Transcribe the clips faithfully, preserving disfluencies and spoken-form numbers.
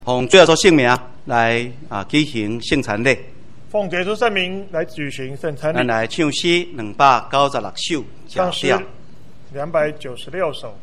奉主耶稣圣名来啊举行圣餐礼。 奉耶稣圣名来举行圣餐礼。 咱来唱诗两百九十六首， 唱诗两百九十六首。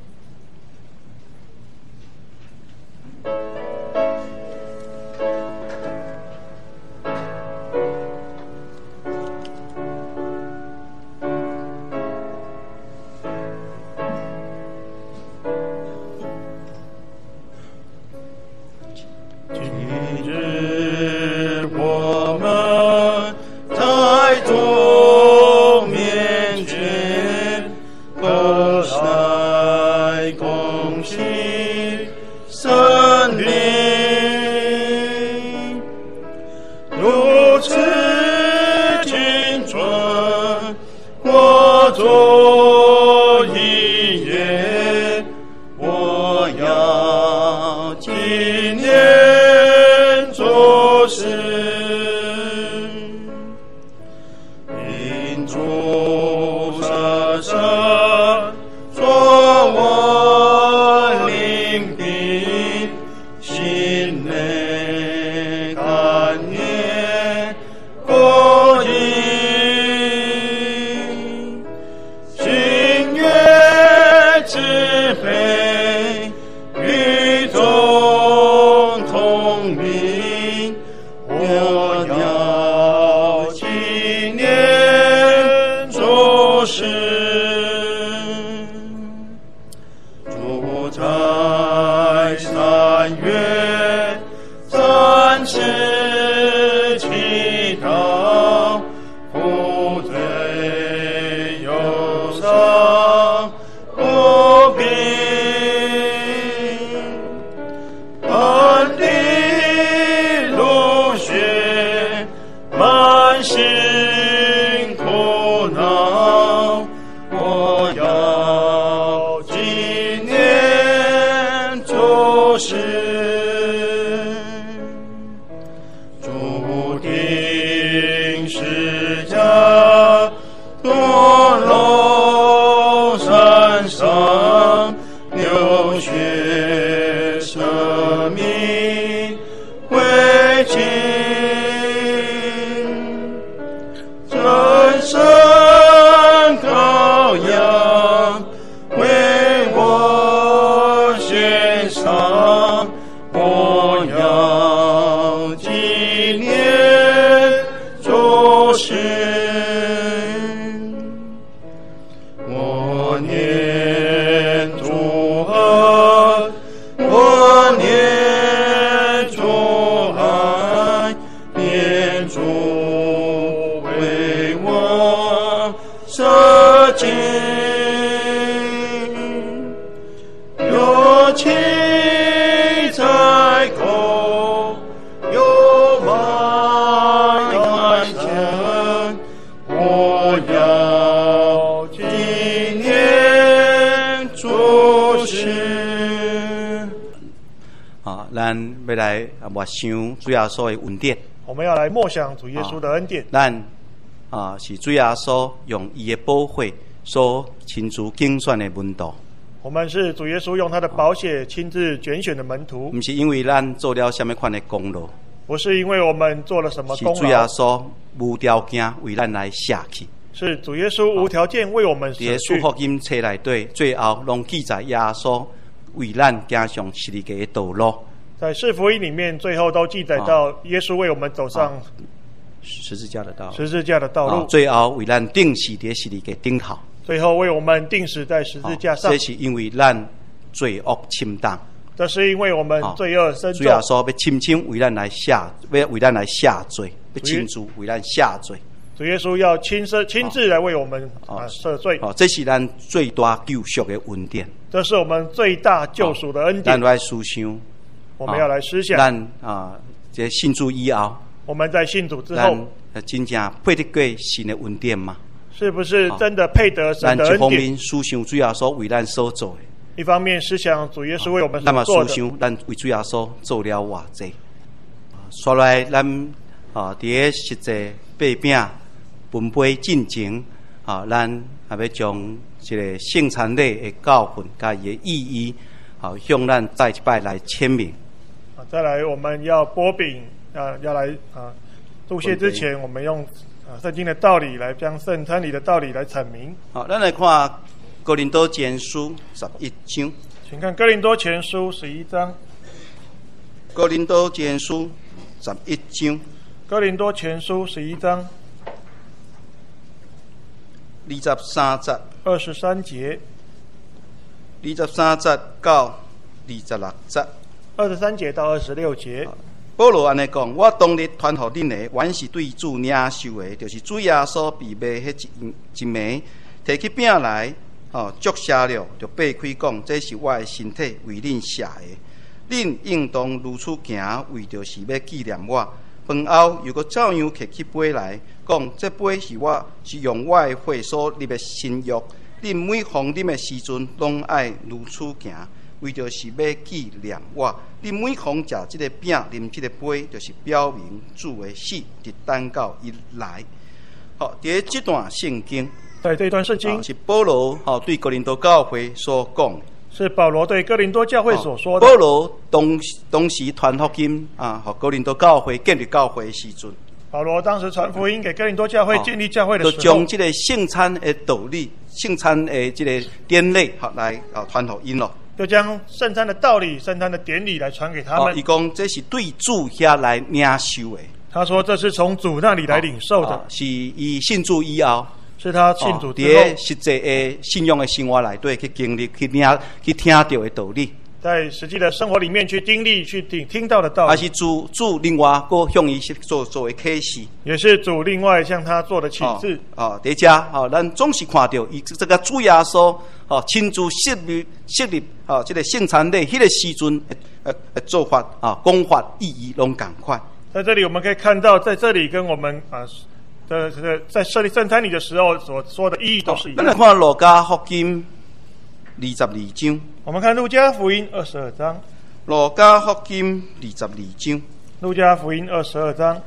要来默想主耶稣的恩典， 我们要来默想主耶稣的恩典。 咱啊是主耶稣用伊的宝血所亲自竞选的门徒。 我们是主耶稣用他的宝血亲自拣选的门徒， 不是因为咱做了什么款的功劳， 不是因为我们做了什么功劳， 是主耶稣无条件为咱来舍去。 是主耶稣无条件为我们舍去。 在四福音册内底，最后拢记载耶稣为咱走上十字架的道路。 在四福音里面，最后都记载到耶稣为我们走上十字架的道路。 十字架的道路， 最后为咱钉死在十字架顶头。 最后为我们钉死在十字架上。 这是因为咱罪恶侵担。 这是因为我们罪恶深重。 主耶稣要亲亲为咱来下，要为咱来下罪，要亲自为咱下罪。 主耶稣要亲身亲自来为我们啊赦罪。 哦，这是咱最大救赎的恩典。 这是我们最大救赎的恩典。 咱来思想。 我们要来思想， 咱啊，这信主以后， 我们在信主之后， 咱真正配得过神的恩典吗？ 是不是真的配得神的恩典？ 咱一方面思想主耶稣为咱所做的， 一方面思想主耶稣为我们所做的。 那么思想咱为主耶稣做了偌济？说来，咱啊，伫个实际八饼分配进前，啊，咱也要将这个圣餐礼的教训、甲伊的意义，好向咱再一摆来签名。 啊，再来我们要剥饼啊，要来啊祝谢之前，我们用啊圣经的道理来将圣餐里的道理来阐明。 好，咱来看哥林多前书十一章。 请看哥林多前书十一章。 哥林多前书十一章。 哥林多前书十一章。 二十三节。 二十三节。 二十三节到二十六节。 二十三节到二十六节。 保罗安尼讲：我当日传予恁的，原是对主领受的，就是主耶稣被卖迄一一暝，摕起饼来，哦，祝谢了，就擘开讲：这是我的身体，为恁舍的。恁应当如此行，为着是要纪念我。饭后又搁照样摕起杯来，讲：这杯是我是用我的血所立的新约。恁每逢啉的时阵，拢爱如此行。为着是要纪念我，你每逢食这个饼、啉这个杯，就是表明主的死，直等到伊来。好，在这段圣经， 在这段圣经、 啊、是保罗好对哥林多教会所讲， 是保罗对哥林多教会所说的。 保罗当当时传福音啊，和哥林多教会建立教会的时阵， 保罗当时传福音给哥林多教会建立教会的时候， 就将这个圣餐的道理、圣餐的这个典礼，好来啊传福音咯。 就将圣餐的道理、圣餐的典礼来传给他们。 伊讲这是对主遐来领受的。 他说这是从主那里来领受的， 哦哦、是伊信主以后， 是他信主之后， 在、哦、实际的信仰的生活内底去经历、去领、去听到的道理。在实际的生活里面去经历、去听听到的道理。 还是主主另外个向伊做作为启示， 也是主另外向他做的启示。 哦，伫遮哦，咱总是看到伊这个主耶稣哦亲自设立设立哦，这个圣餐礼迄个时阵，呃呃做法啊，讲法意义拢共款。 在这里我们可以看到，在这里跟我们啊的这个在设立圣餐礼的时候所说的意义都是一样的。 咱来看路加福音二十二章。 我们看路加福音二十二章。 路加福音二十二章。 路加福音二十二章。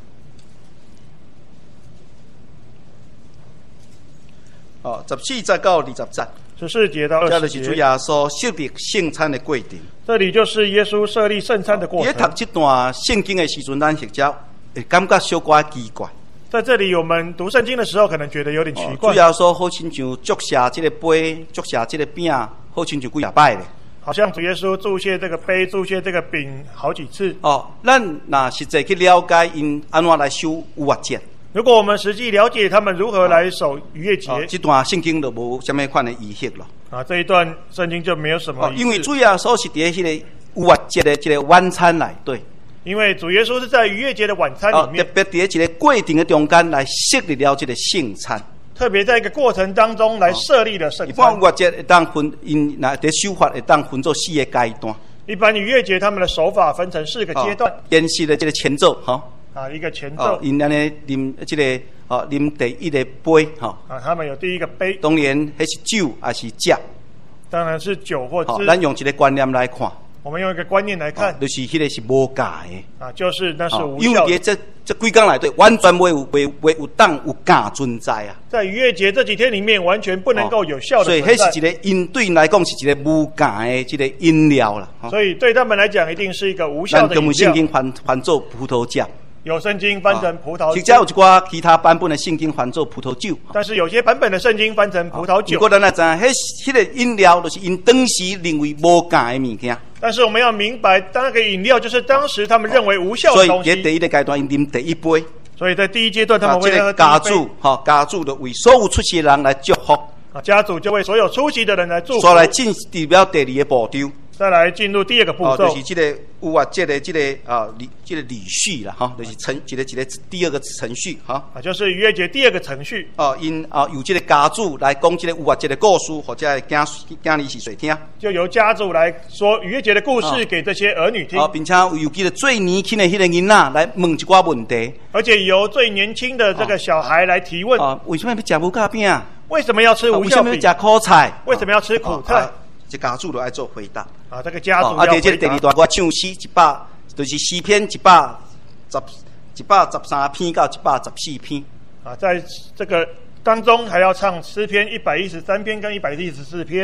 哦，十四节到二十节。 十四节到二十节。 这就是主耶稣设立圣餐的过程。 这里就是耶稣设立圣餐的过程。 在读这段圣经的时阵，咱或者会感觉小可奇怪。 在这里，我们读圣经的时候，可能觉得有点奇怪。 主耶稣好亲像祝谢这个杯，祝谢这个饼，好亲像几啊摆咧。 好像主耶稣祝谢这个杯，祝谢这个饼好几次。 哦，咱若实际去了解因安怎来守逾越节。 如果我们实际了解他们如何来守逾越节， 哦，这段圣经就无什么款的意义了。 啊，这一段圣经就没有什么意义。 哦，因为主耶稣是伫迄个逾越节的这个晚餐内底。 因为主耶稣是在逾越节的晚餐里面， 哦，特别在一个过程的中间来设立了这个圣餐， 特别在一个过程当中来设立了圣餐。 一般逾越节会当分，因那在守法会当分做四个阶段。 一般逾越节他们的手法分成四个阶段。 演示的这个前奏，哈、哦， 啊，一个前奏。 哦，因安尼啉这个哦，啉第一个杯，哈、哦， 啊，他们有第一个杯。 当然，迄是酒还是汁？ 当然是酒或汁。 好，咱用一个观念来看。 我们用一个观念来看， 哦，就是迄个是无价的啊，就是那是无效的。 哦，因为这这几天内底完全袂有袂袂有当有价存在啊。 在逾越节这几天里面，完全不能够有效的存在。 哦，所以，迄是一个因对来讲是一个无价的这个饮料啦。 哦，所以对他们来讲，一定是一个无效的饮料。咱根本圣经翻翻做葡萄汁。 有圣经翻成葡萄酒， 其实有一寡其他版本的圣经翻做葡萄酒， 但是有些版本的圣经翻成葡萄酒。 不过咱也知，迄迄个饮料就是因当时认为无价的物件。 但是我们要明白，那个饮料就是当时他们认为无效的东西。 所以，在第一个阶段，因啉第一杯。 所以在第一阶段，他们会喝第一杯。 啊，这个家主，哈，家主就为所有出席的人来祝福。 啊，家主就为所有出席的人来祝福。 所来进入了第二个步骤。 再来进入第二个步骤， 哦，就是这个逾越节的这个啊礼，这个礼序了哈，就是程一个一个第二个程序哈。 啊，就是逾越节第二个程序。 哦，因啊由这个家主来讲这个逾越节的故事，或者囝囝儿是谁听？ 就由家主来说逾越节的故事给这些儿女听。 啊，并且由这个最年轻的迄个囡仔来问一寡问题。 而且由最年轻的这个小孩来提问。 啊，为什么要吃无酵饼？ 为什么要吃无酵饼？ 为什么要吃苦菜？ 为什么要吃苦菜？ 这家主就爱做回答。 啊，这个家主要回答。 啊，在这第二段我唱诗一百，就是诗篇一百十、一百十三篇到一百十四篇。 啊，在这个当中还要唱诗篇一百一十三篇跟一百一十四篇。 好，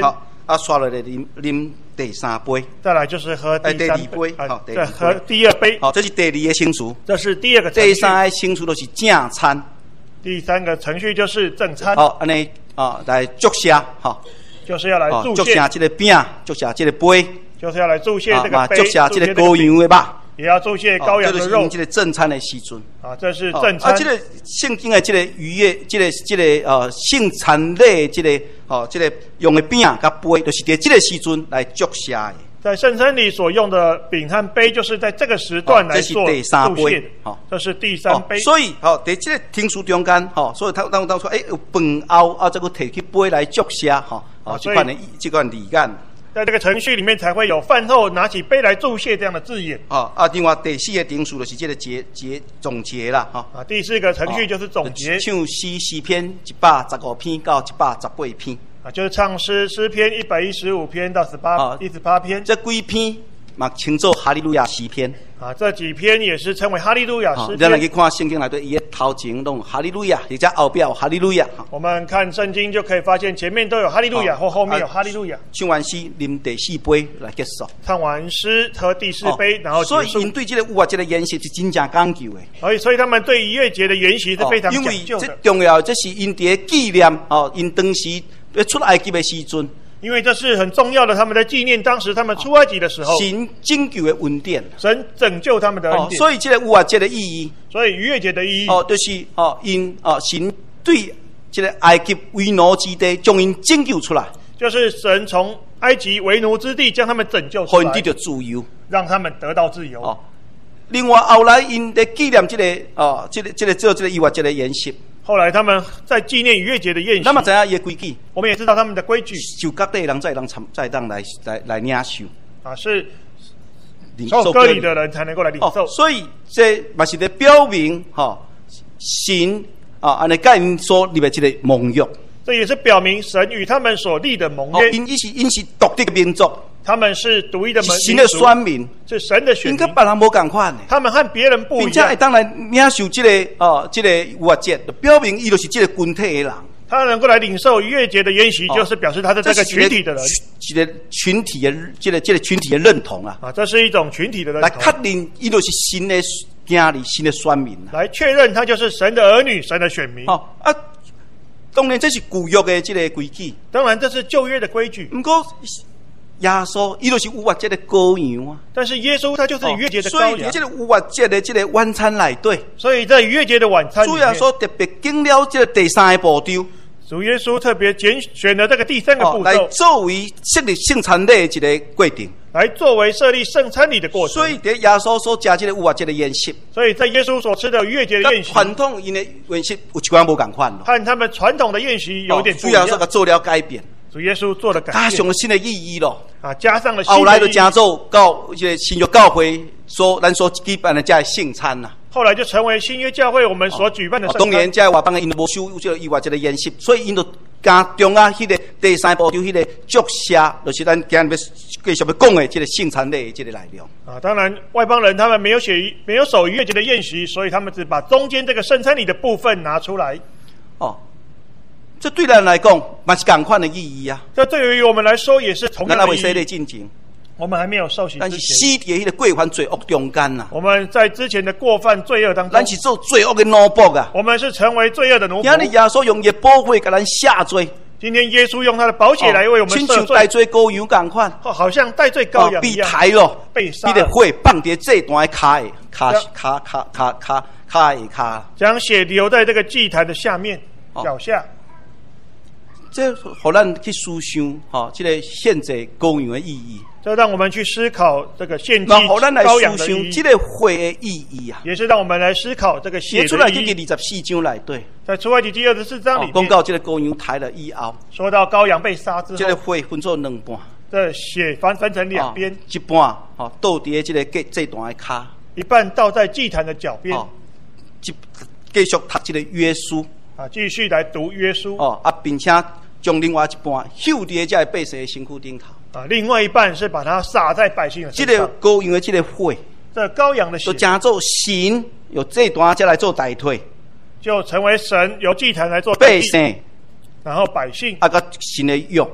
啊，刷落来啉啉第三杯。 再来就是喝第三哎第二杯啊好第二杯再喝第二杯。 好，这是第二个程序。 这是第二个程序。 第三个程序就是正餐。 第三个程序就是正餐。 好，安尼啊，来祝谢，哈， 就是要来哦祝谢这个饼，祝谢这个杯， 就是要来祝谢这个啊， 杯， 祝谢这个祝羔羊的肉。 也要祝谢羔羊的肉。 哦这就是因这个正餐的时阵。 啊，这是哦正餐。 啊，这个圣经的这个逾越，这个这个呃圣餐礼，这个哦，这个用的饼甲杯，就是在这个时阵来祝谢的。 在圣餐里所用的饼和杯，就是在这个时段来做这是第三祝谢的。 杯哦这是第三杯。 哦、所以，好、哦，在这个听书中间，哈、哦，所以他当当说，诶、欸，有饭后啊，这个提起杯来祝谢，哈、哦，哦，这款的这款礼感。 在这个程序里面才会有饭后拿起杯来祝谢这样的字眼。 哦啊，另外第四个定数就是这个结结总结啦，哈、 哦。啊，第四个程序就是总结。 哦、唱诗诗篇一百十五篇到一百十八篇。 啊，就是唱诗诗篇一百一十五篇到十八一十八篇。 这几篇嘛称作哈利路亚诗篇。 啊，这几篇也是称为哈利路亚诗篇。 咱来去看圣经内底，伊的头前拢哈利路亚，或者后边有哈利路亚。 我们看圣经就可以发现，前面都有哈利路亚，或后面有哈利路亚。 唱完诗，啉第四杯来结束。 唱完诗喝第四杯，然后结束。 所以，因对这个有啊，这个研习是真正讲究的。 所以，所以他们对逾越节的研习是非常讲究的。 因为这重要，这是因伫纪念哦，因当时要出埃及的时阵。 因为这是很重要的，他们在纪念当时他们出埃及的时候， 神拯救的恩典， 神拯救他们的恩典。 哦、所以这个有啊，这个意义。 所以逾越节的意义哦，就是哦，因哦神对这个埃及为奴之地，将因拯救出来。 就是神从埃及为奴之地将他们拯救出来， 得到自由， 让他们得到自由。 哦，另外后来因在纪念这个哦，这个这个做这个逾越节的宴席。 后来他们在纪念逾越节的宴席， 那么知影伊的规矩， 我们也知道他们的规矩， 受割礼的人才能参，才当来来来领受啊，是受割礼的人才能够来领受。 哦、所以这嘛是在表明哈、哦、神啊，安尼甲因所立的这个盟约。 这也是表明神与他们所立的盟约。 哦，因伊是因是独特的民族。 他们是独一的民族， 神的选民， 是神的选民， 跟别人无共款的。 他们和别人不一样， 并且会当来领受这个哦，这个逾越节，表明伊就是这个群体的人。 他能够来领受逾越节的宴席，哦、就是表示他是这个群体的人， 一个群体的这个这个群体的认同啊。 啊，这是一种群体的认同。 来确认伊就是神的囝儿，神的选民啊。 来确认他就是神的儿女，神的选民。 哦啊，当然这是旧约的这个规矩。 当然这是旧约的规矩。 不过。耶稣，伊就是逾越节的羔羊啊！ 但是耶稣他就是逾越节的羔羊， 哦、所以这个逾越节的这个晚餐内底， 所以在逾越节的晚餐， 主耶稣特别经了这个第三个步骤， 主耶稣特别拣选了这个第三个步骤、 哦，来作为设立圣餐礼的一个过程， 来作为设立圣餐礼的过程。 所以在耶稣所加这个逾越节的宴席， 所以在耶稣所吃的逾越节的宴席， 传统因的宴席有一寡无共款咯， 和他们传统的宴席有点不一样。 主耶稣做了改变。 主耶稣做了改变， 加上了新的意义咯， 啊，加上了新的意义。 后来就加做到这个新约教会所咱所举办的这圣餐呐。 后来就成为新约教会我们所举办的圣餐。 当然，这外邦的因无修这个逾越节的宴席，所以因就加中啊，迄个第三步骤，迄个祝谢，就是咱今日要继续要讲的这个圣餐礼的这个内容。 啊，当然外邦人他们没有写没有守逾越节的宴席，所以他们只把中间这个圣餐礼的部分拿出来。 哦。这对咱来讲，嘛是同款的意义啊。 这对于我们来说也是同样的意义。 咱还未洗礼进前， 我们还没有受洗之前， 但是死伫迄个过犯罪恶中间呐。 我们在之前的过犯罪恶当中， 咱是做罪恶的奴仆啊。 我们是成为罪恶的奴仆。 今日耶稣用伊宝血给咱下罪。 今天耶稣用他的宝血来为我们赦罪， 亲像代罪羔羊共款， 好像代罪羔羊一样， 被抬咯， 被杀。 伊的血放伫祭坛的骹的骹骹骹骹骹骹的骹， 将血流在这个祭坛的下面脚下。 这互咱去思想，哈，这个献祭羔羊的意义。 这让我们去思考这个献祭羔羊的意义。 这个血的意义啊， 也是让我们来思考这个血的意义。 出来这个二十四章内底， 在出埃及记二十四章里面， 讲到这个羔羊抬了以后， 说到羔羊被杀之后， 这个血分作两半， 这血分分成两边， 一半哦倒伫这个祭祭坛的骹， 一半倒在祭坛的脚边， 继继续读这个约书。 啊，继续来读约书哦啊，并且将另外一半秀伫在百姓的身躯顶头啊，另外一半是把它撒在百姓的身上。 这个羔羊的这个血， 这羔羊的血， 就加做神由祭坛再来做代替， 就成为神由祭坛来做百姓， 然后百姓啊个神的约，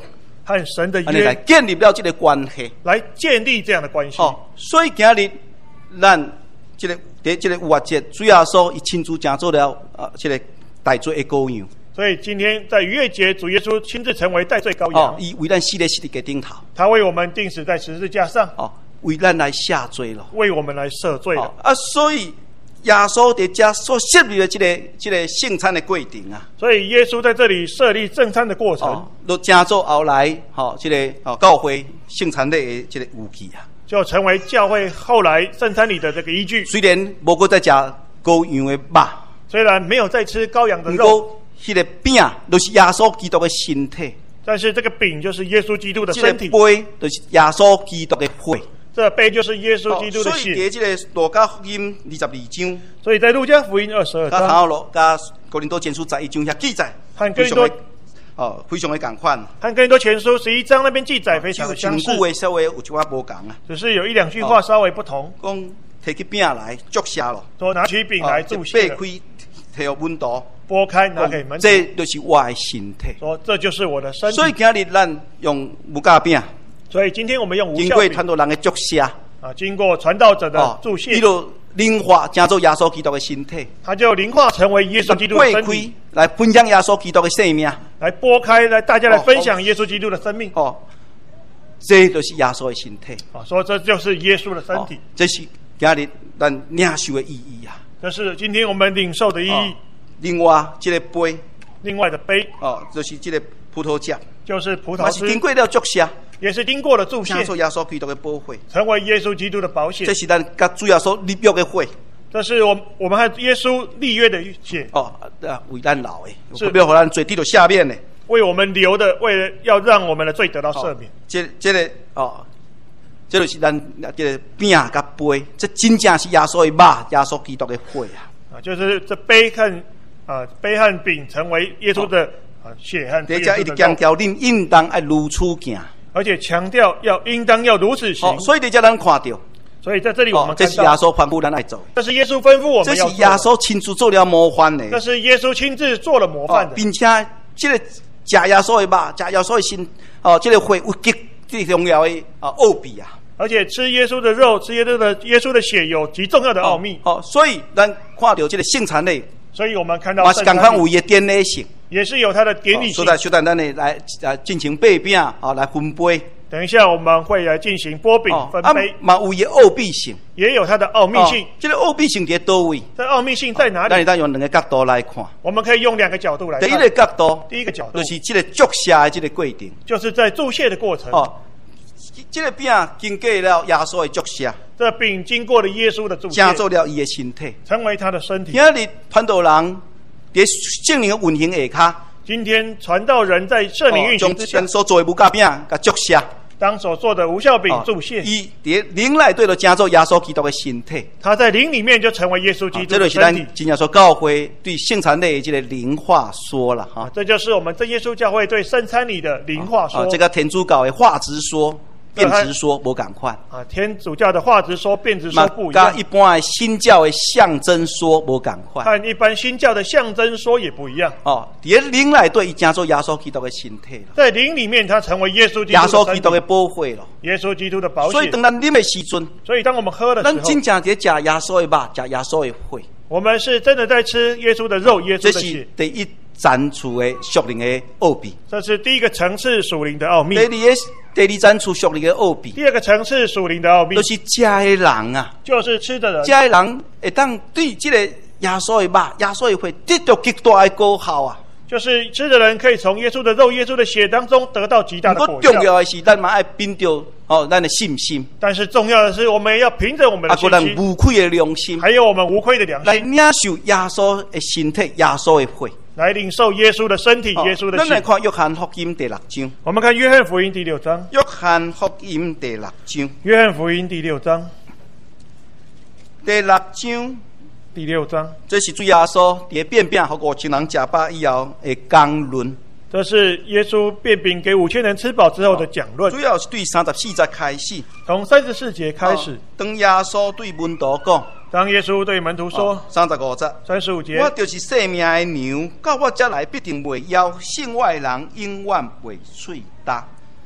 和神的安尼来约， 建立了这个关系。 来建立这样的关系。 哦，所以今日咱这个在这个逾越节，主耶稣伊亲自成做了啊，这个代罪的羔羊。 所以今天在逾越节，主耶稣亲自成为代罪羔哦羊，， 伊为咱死在十字架顶头。 他为我们钉死在十字架上， 哦，为咱来下罪了。 为我们来赦罪了。 哦啊，所以耶稣在这所设立的这个这个圣餐的过程啊， 所以耶稣在这里设立正餐的过程， 哦，都成做后来吼，这个哦教会圣餐礼的这个武器啊。 就成为教会后来圣餐礼的这个依据。 虽然无过再食羔羊的肉， 虽然没有再吃羔羊的不肉， 过迄个饼就是耶稣基督的身体， 但是这个饼就是耶稣基督的这个身体， 杯就是耶稣基督的血。 这杯就是耶稣基督的哦、所以血。 在这个路加福音二十二章， 所以在路加福音二十二加章好路加哥林多前书十一章遐记载， 和哥林多哦，非常的共款。 和哥林多前书十一章那边记载非常的就相似， 句话稍微有一寡无共啊。 只是有一两句话稍微不同。 讲摕起饼来祝谢咯， 说拿起饼来祝谢了， 掰开摕互门徒， 拨开拿给门徒， 这就是我的身体。 说这就是我的身体。 所以今日咱用无价饼， 所以今天我们用无经过酵饼传道人的祝谢， 啊，经过传道者的祝谢伊，就灵化成做耶稣基督的身体， 他就灵化成为耶稣基督的身开体， 来分享耶稣基督的生命。 来拨开，来大家来分享耶稣基督的生命。 哦，这就是耶稣的身体。 啊，说这就是耶稣的身体， 哦、这是今日咱领受的意义啊。 这是今天我们领受的意义。 哦、另外，这个杯， 另外的杯， 哦，就是这个葡萄汁， 就是葡萄汁嘛是经，过了祝谢， 也是经过了祝谢成，做耶稣基督的保血。 成为耶稣基督的保险这。是咱甲主耶稣立约的血。 这是我我们和耶稣立约的血， 哦，啊，为咱留的， 是不要互咱罪得到赦免的。 为我们留的，为了要让我们的罪得到赦免。 这这个哦，这就是咱这个饼甲杯，这真正是耶稣的肉，耶稣基督的血啊。 啊，就是这杯和啊杯和饼成为耶稣的啊血和第一一直强耶稣的肉， 调恁应当爱如此行。 而且强调要应当要如此行。 哦，所以伫这咱看到， 所以在这里我哦，这是耶们看到， 稣吩咐咱爱做的， 这是耶稣吩咐我这是们要做的， 耶稣亲自做了模范的。 这是耶稣亲自做了模范哦， 的， 并且这个食耶稣的肉，食耶稣的心，哦，这个血有极最重要的啊奥秘啊。 而且吃耶稣的肉，吃耶稣的耶稣的血有极重要的奥秘。 哦，所以咱看到这个圣餐礼， 所以我们看到嘛是圣餐礼共款有伊的典礼性。 也是有它的典礼性所。以小等咱的来啊进行掰饼啊来分杯。 等一下我们会来进行波饼分杯， 啊嘛有伊的奥秘性。 也有它的奥秘性。 哦这个奥秘性在倒位？ 这奥秘性在哪里？ 咱咱用两个角度来看。 我们可以用两个角度来看。 第一个角度， 第一个角度就是这个祝谢的这个过程。 就是在祝谢的过程。 哦，这个饼经过了耶稣的祝谢， 这饼经过了耶稣的祝谢， 成做了伊的身体。 成为他的身体。 今日传道人在圣灵的运行下骹， 今天传道人在圣灵运行之下将，所做的无价饼甲祝谢。 当所做的无酵饼祝谢， 伊伫灵内对着成做耶稣基督的身体。 他在灵里面就成为耶稣基督这就是咱的身体。 真正说教会对圣餐礼这个灵化说了哈。 这就是我们真耶稣教会对圣餐礼的灵化说。 啊，这个天主教的话直说、变直说无共款。 啊，天主教的话直说、变直说嘛， 不一样， 甲一般的新教的象征说无共款。 和一般新教的象征说也不一样。 哦，伫个灵内对伊成做耶稣基督的身体了， 在灵里面，他成为耶稣基督耶的身体稣基督的保血了。 耶稣基督的保险。 所以当咱啉的时阵， 所以当我们喝的时咱候， 真正伫食耶稣的肉，食耶稣的血， 我们是真的在吃耶稣的肉、耶这稣的血是。第一层次的属灵的奥秘。 这是第一个层次属灵的奥秘第。二个第二层次属灵的奥秘， 第二个层次属灵的奥秘就是食的人啊。 就是吃的人这些人会当对这个耶稣的肉、耶稣的血得到极大的果效啊！ 就是吃的人可以从耶稣的肉、耶稣的血当中得到极大的不果效。 过重要的是，咱嘛爱凭着哦，咱的信心， 但是重要的是，我们也要凭着我们啊，个咱的信心， 无愧的良心， 还有我们无愧的良心， 来领受耶稣的身体、耶稣的血。 来领受耶稣的身体、 哦耶稣的咱来血。 看约翰福音第六章， 我们看约翰福音第六章， 约翰福音第六章， 约翰福音第六章， 第六章， 第六章， 这是主耶稣伫变变互五千人食饱以后的讲论。 这是耶稣变饼给五千人吃饱之后的讲论主，要是对三十四节开始， 从三十四节开始哦。当耶稣对门徒讲， 当耶稣对门徒说， 三十五节。 三十五节， 我就是生命的牛，到我这来必定袂枵，信我的人永远袂喙焦。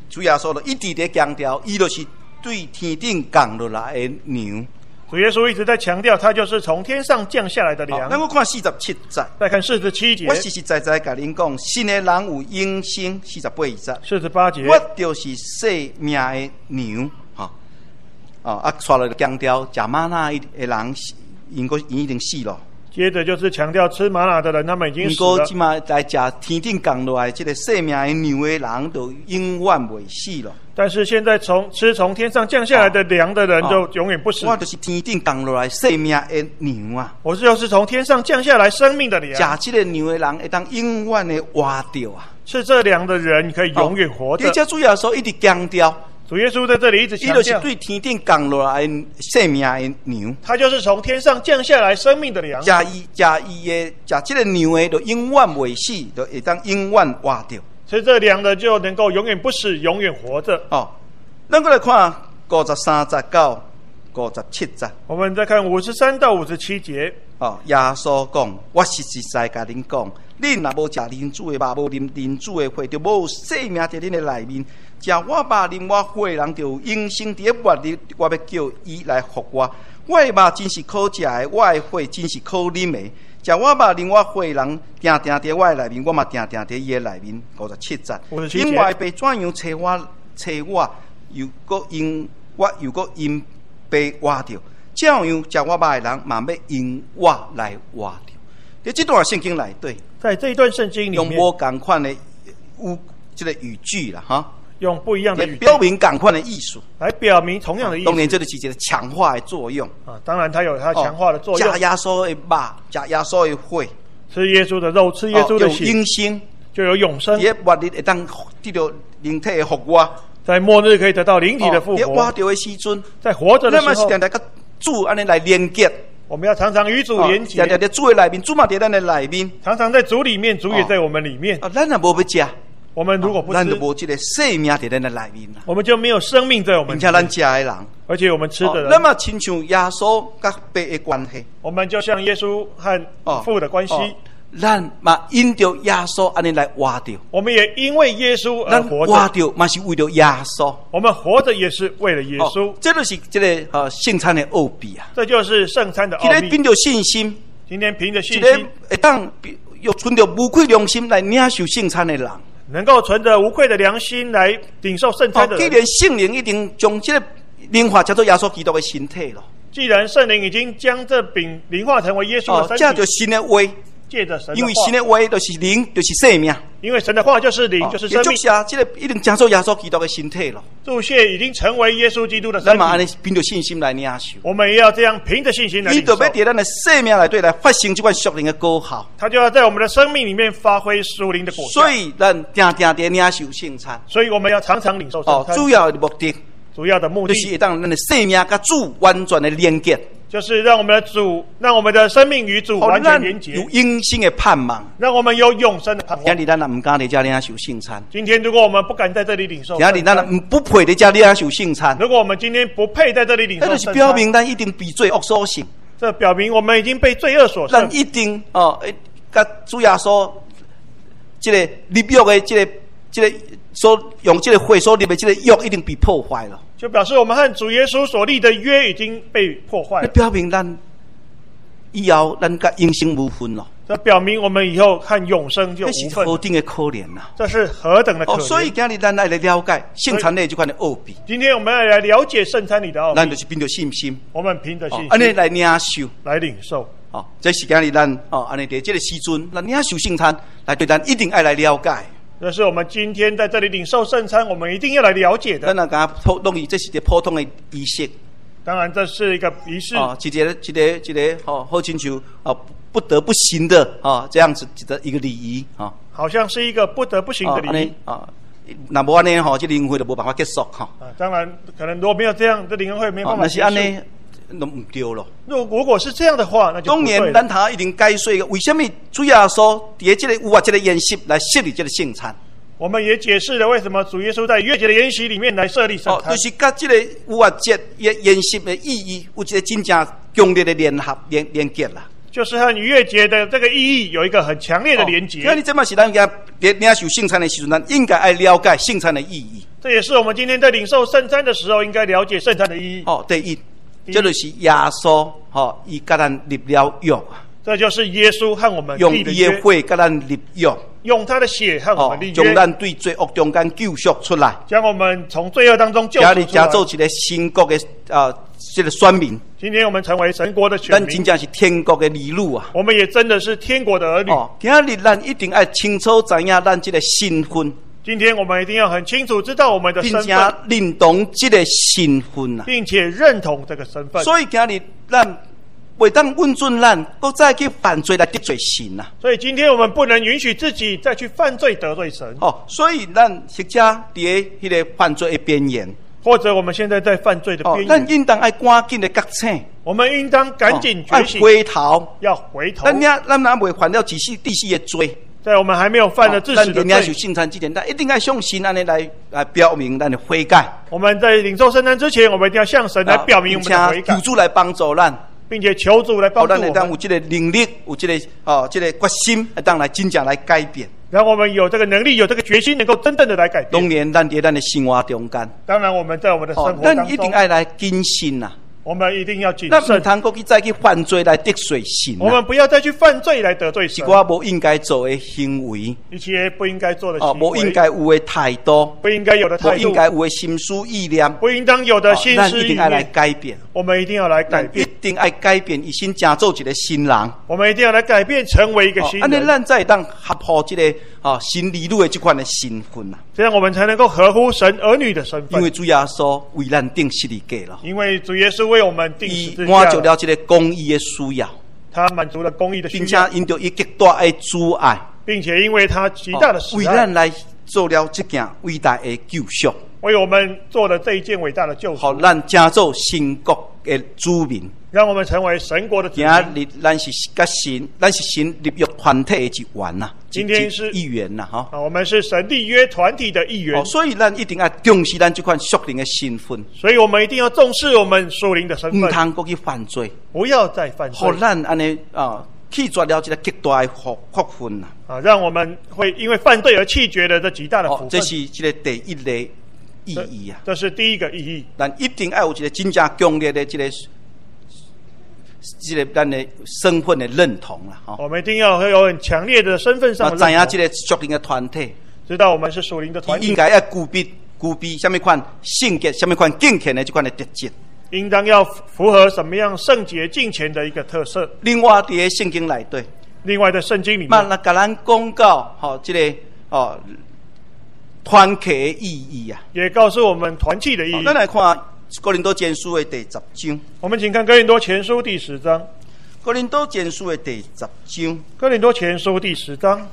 主耶稣就一直在强调，伊就是对天顶降落来的牛。 主耶稣一直在强调，他就是从天上降下来的粮。 咱我看四十七节， 再看四十七节， 我实实在在甲恁讲，信的人有永生。四十八节， 四十八节， 我就是生命的牛。哈，哦啊，刷了强调，食玛纳的人，因个已经死了。 接着就是强调吃玛瑙的人，他们已经死了。 不过今嘛来食天顶降落来这个生命的牛的人，就永远未死了。 但是现在从吃从天上降下来的粮的人，就永远不死。 我就是天顶降落来生命的牛啊！ 我就是从天上降下来生命的粮。 食这个牛的人，会当永远的活着啊！ 吃这粮的人可以永远活着。 而且主要说一直强调。 主耶稣在这里一直强调， 伊就是对天顶降落来生命的牛， 他就是从天上降下来生命的粮。 食伊食伊的食这个牛的，就永远未死，就会当永远活着。 吃这粮的就能够永远不死，永远活着。 哦，咱过来看五十三节到五十七节。 我们再看五十三到五十七节。 哦，耶稣讲：我实实在在甲恁讲，恁若无食恁主的肉，无啉恁主的血，就无有生命在恁的内面。食我肉啉我血的人，就有永生伫咧活里。我要叫伊来服我。我的肉真是可食的，我的血真是可啉的。食我肉啉我血的人，定定伫我的内面，我嘛定定伫伊的内面。五十七节，因为被怎样找我，找我又搁因我又搁因被活着。这样食我肉的人，嘛要因我来活着。在这段圣经内底， 在这一段圣经里面， 用无共款的有这个语句啦，哈。 用不一样的语句表明同款的意思， 来表明同样的意思。 当然，这就是一个强化的作用啊。当然，它有它强化的作用。 食耶稣的肉，食耶稣的血， 吃耶稣的肉，吃耶稣的血， 有永生， 就有永生。 也活日会当得到灵体的复活， 在末日可以得到灵体的复活。 也活着的时阵， 在活着的时候， 咱嘛是常常跟主安尼来连结。 我们要常常与主连结， 常常在主的内面，主嘛在咱的内面， 常常在主里面，主也在我们里面。 啊，咱也无要食。 我们如果不吃， 咱就无这个生命在咱的内面啦。 我们就没有生命在我们。 并且咱食的人， 而且我们吃的人， 那么亲像耶稣甲父的关系， 我们就像耶稣和父的关系。 咱嘛因着耶稣安尼来活着， 我们也因为耶稣而活着。 活着嘛是为了耶稣， 我们活着也是为了耶稣。 这就是这个呃圣餐的奥秘啊。 这就是圣餐的奥秘。 今天凭着信心， 今天凭着信心， 会当有存着无愧良心来领受圣餐的人。 能够存着无愧的良心来领受圣餐的人， 既然圣灵一定将这个灵化叫做耶稣基督的身体了， 既然圣灵已经将这饼灵化成为耶稣的身体， 这就新的话， 借着神的话， 因为新的话就是灵，就是生命。因为神的话就是灵，就是生命。 也就是啊，这个一定将做耶稣基督的身体了。 注谢已经成为耶稣基督的身体。 咱嘛安尼凭着信心来领受。 我们也要这样凭着信心来领受。 伊就要在咱的生命内底来发生这款属灵的果效。 他就要在我们的生命里面发挥属灵的果效。 所以咱定定地领受圣餐。 所以我们要常常领受圣餐。 哦，主要的目的， 主要的目的就是会当咱的生命甲主完全的连结。 就是让我们的主，让我们的生命与主完全连结， 有永生的盼望， 让我们有永生的盼望。 今日咱也唔敢在家领受圣餐。 今天如果我们不敢在这里领受， 今日咱也不配在家领受圣餐。 如果我们今天不配在这里领受圣餐， 那就是表明咱一定被罪恶所胜。 这表明我们已经被罪恶所胜。 咱一定哦，甲主耶稣这个立约的这个这个所用这个会所立的这个约一定被破坏了。 就表示我们和主耶稣所立的约已经被破坏了。 表明咱以后咱甲永生无分了。 这表明我们以后和永生就无分。 这是何等的可怜呐！ 这是何等的可怜！ 哦，所以今日咱来了解圣餐内这款的奥秘。 今天我们要来了解圣餐里的奥秘。 咱就是凭着信心， 我们凭着信心， 安尼来领受， 来领受。 哦，这是今日咱哦，安尼在这个时阵，咱领受圣餐，来对咱一定爱来了解。 这是我们今天在这里领受圣餐，我们一定要来了解的。 咱那个普通这是一个普通的仪式。 当然，这是一个仪式。 哦，一个一个一个哦，好亲像哦不得不行的哦，这样子的一个礼仪啊、哦， 好像是一个不得不行的礼仪啊。那无安尼吼，这灵恩会就无办法结束哈。 啊，当然，可能如果没有这样，这灵恩会没办法结束。 那是安尼。都唔对了。 如如果是这样的话，那就不对了。 当然，咱他一定解说为什么主耶稣在这个有啊这个筵席来设立这个圣餐。 我们也解释了为什么主耶稣在逾越节的筵席里面来设立圣餐。 哦，就是跟这个有啊节宴席的意义有一个真正强烈的联合连连结啦。 就是和逾越节的这个意义有一个很强烈的连结。 所以你这嘛是咱家领受圣餐的时候，咱应该爱了解圣餐的意义。 这也是我们今天在领受圣餐的时候应该了解圣餐的意义。 哦，第一，这就是耶稣，吼，伊甲咱立了约啊。 这就是耶稣和我们用立的伊的约， 血甲咱立约， 用他的血和我们立约， 将咱对罪恶中间救赎出来， 将我们从罪恶当中救赎出来。 今日加做一个新国的啊，这个选民。 今天我们成为神国的选咱民， 真正是天国的儿女啊！ 我们也真的是天国的儿女。 哦，今日咱一定要清楚知影咱这个身份， 今天我们一定要很清楚知道我们的身并且份， 认同这个身份啊！ 并且认同这个身份。 所以今日咱袂当允准咱搁再去犯罪来得罪神啊！ 所以今天我们不能允许自己再去犯罪得罪神。 哦，所以咱或者伫迄个犯罪的边缘， 或者我们现在在犯罪的边哦， 缘， 咱应当爱赶紧的觉醒， 我们应当赶紧哦觉醒， 要回头， 要回头。 咱俩咱若未犯了第四第四的罪， 在我们还没有犯了致死的咱领受罪， 圣餐之前，咱一定要向神安尼来来表明咱的悔改， 我们在领受圣餐之前，我们一定要向神来表明我们的悔改并且求，主来帮助咱。 并且求主来帮好， 助我们， 咱会当有这个能力，有这个哦，这个决心，会当来真正来改变。 让我们有这个能力、有这个决心，能够真正的来改变。 当然，咱在咱的生活中间， 当然，我们在我们的生哦， 活当中， 咱一定要来谨慎呐。 我们一定要谨咱唔慎， 通过去再去犯罪来得罪神啊， 我们不要再去犯罪来得罪是神， 我无应该做的行为， 一些不应该做的哦， 行为， 无应该有的态度， 不应该有的无态度， 应该有的心思意念， 不应当有的心咱思意一定要来念， 改变。 我们一定要来改咱一变， 定要改变，以先成做一个新人。 我们一定要来改变，成为一个新安尼， 人， 咱才会当合乎这个哦新儿女的这款的身份啊。 这样我们才能够合乎神儿女的身份。 因为主耶稣为咱定十字架了， 因为主耶稣为我们定十伊字满足架， 了这个公义的需要， 他满足了公义的需并且要， 因着伊极大的阻碍， 并且因为他极大的为慈爱咱，来做了这件伟大的救赎， 为我们做了这一件伟大的救好， 赎， 咱成做新国的子民。 让我们成为神国的子今民。 日咱是甲神，咱是神立约团体的一员呐， 今天是一员呐，哈。 啊，我们是神立约团体的一员哦，，所以咱一定要重视咱这款属灵的身份， 所以我们一定要重视我们属灵的身唔份， 通过去犯罪， 不要再犯罪互咱安尼啊弃绝了这个极大的福福分呐。 啊，让我们会因为犯罪而弃绝了这极大的福，分。 哦这是这个第一个意义啊。 这是第一个意义。 咱一定要有一个真正强烈的这个这个咱的身份的认同啦，吼。 我们一定要有很强烈的身份上啊， 的认同， 知影这个属灵的团体， 知道我们是属灵的团体， 伊应该要具备具备什么款圣洁、什么款敬虔的这款的特质。 应当要符合什么样圣洁敬虔的一个特色。 另外，伫个圣经内底， 另外，在圣经里面， 嘛那甲咱讲到，吼，这个哦团契的意义啊。 也告诉我们团契的意义。 哦咱来看哥林多前书的第十章， 我们请看哥林多前书第十章。 哥林多前书的第十章， 哥林多前书第十章，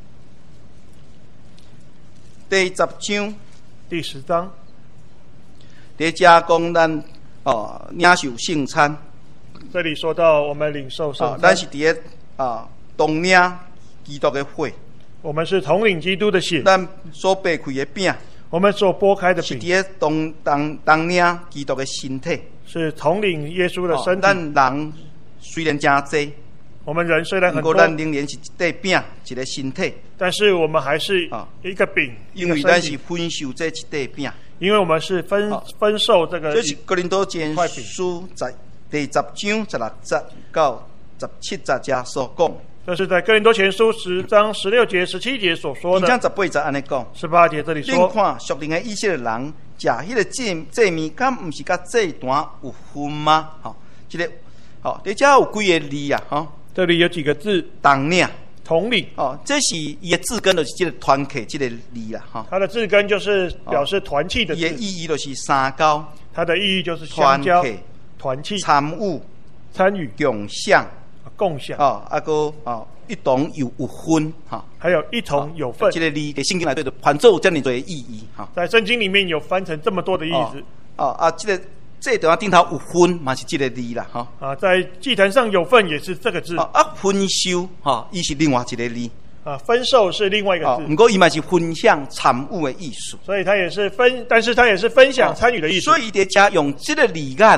第十章， 第十章， 伫遮讲咱哦领受圣餐， 这里说到我们领受圣啊， 餐， 咱是伫个啊同领基督的血， 我们是统领基督的血， 咱所擘开的饼， 我们所剥开的是饼伫个同同同领基督的身体。 是统领耶稣的哦身体。 咱人虽然真济， 我们人虽然不很多， 过咱仍然是一块饼，一个身体， 但是我们还是啊一个饼，一因个身体， 为咱是分受这一块饼。 因为我们是分好分受这个这是哥林多前书十第十章十六节到十七节遮所讲。 这是在哥林多前书十章十六节、十七节所说的。 二章十八节安尼讲， 十八节这里恁说， 看属灵的以色列人食迄个祭祭面，敢毋是甲祭坛有分吗？吼、这个吼，你遮有几个字啊？吼、 这里有几个字， 同领统领， 哦，这是伊的字根，就是这个团契这个字啦，吼、 它的字根就是表示团契的伊的字， 意义就是相交、 它的意义就是相交团契、 团契、 参与、 参与、 共享， 共享， 哦，啊个哦，一同有有分，哈、 还有一同有份。 这个字在圣经内底就翻做有这么多的意义，哈、 在圣经里面有翻成这么多的意思哦啊，这个这个地方顶头有分，嘛是这个字啦，哈、 啊，在祭坛上有份也是这个字哦啊，分收，哈、伊是另外一个字， 啊，分受是另外一个哦， 字不，过伊嘛是分享参与的意思。 所以它也是分，但是它也是分享参与的意思。 所以伫遮用这个字眼呐，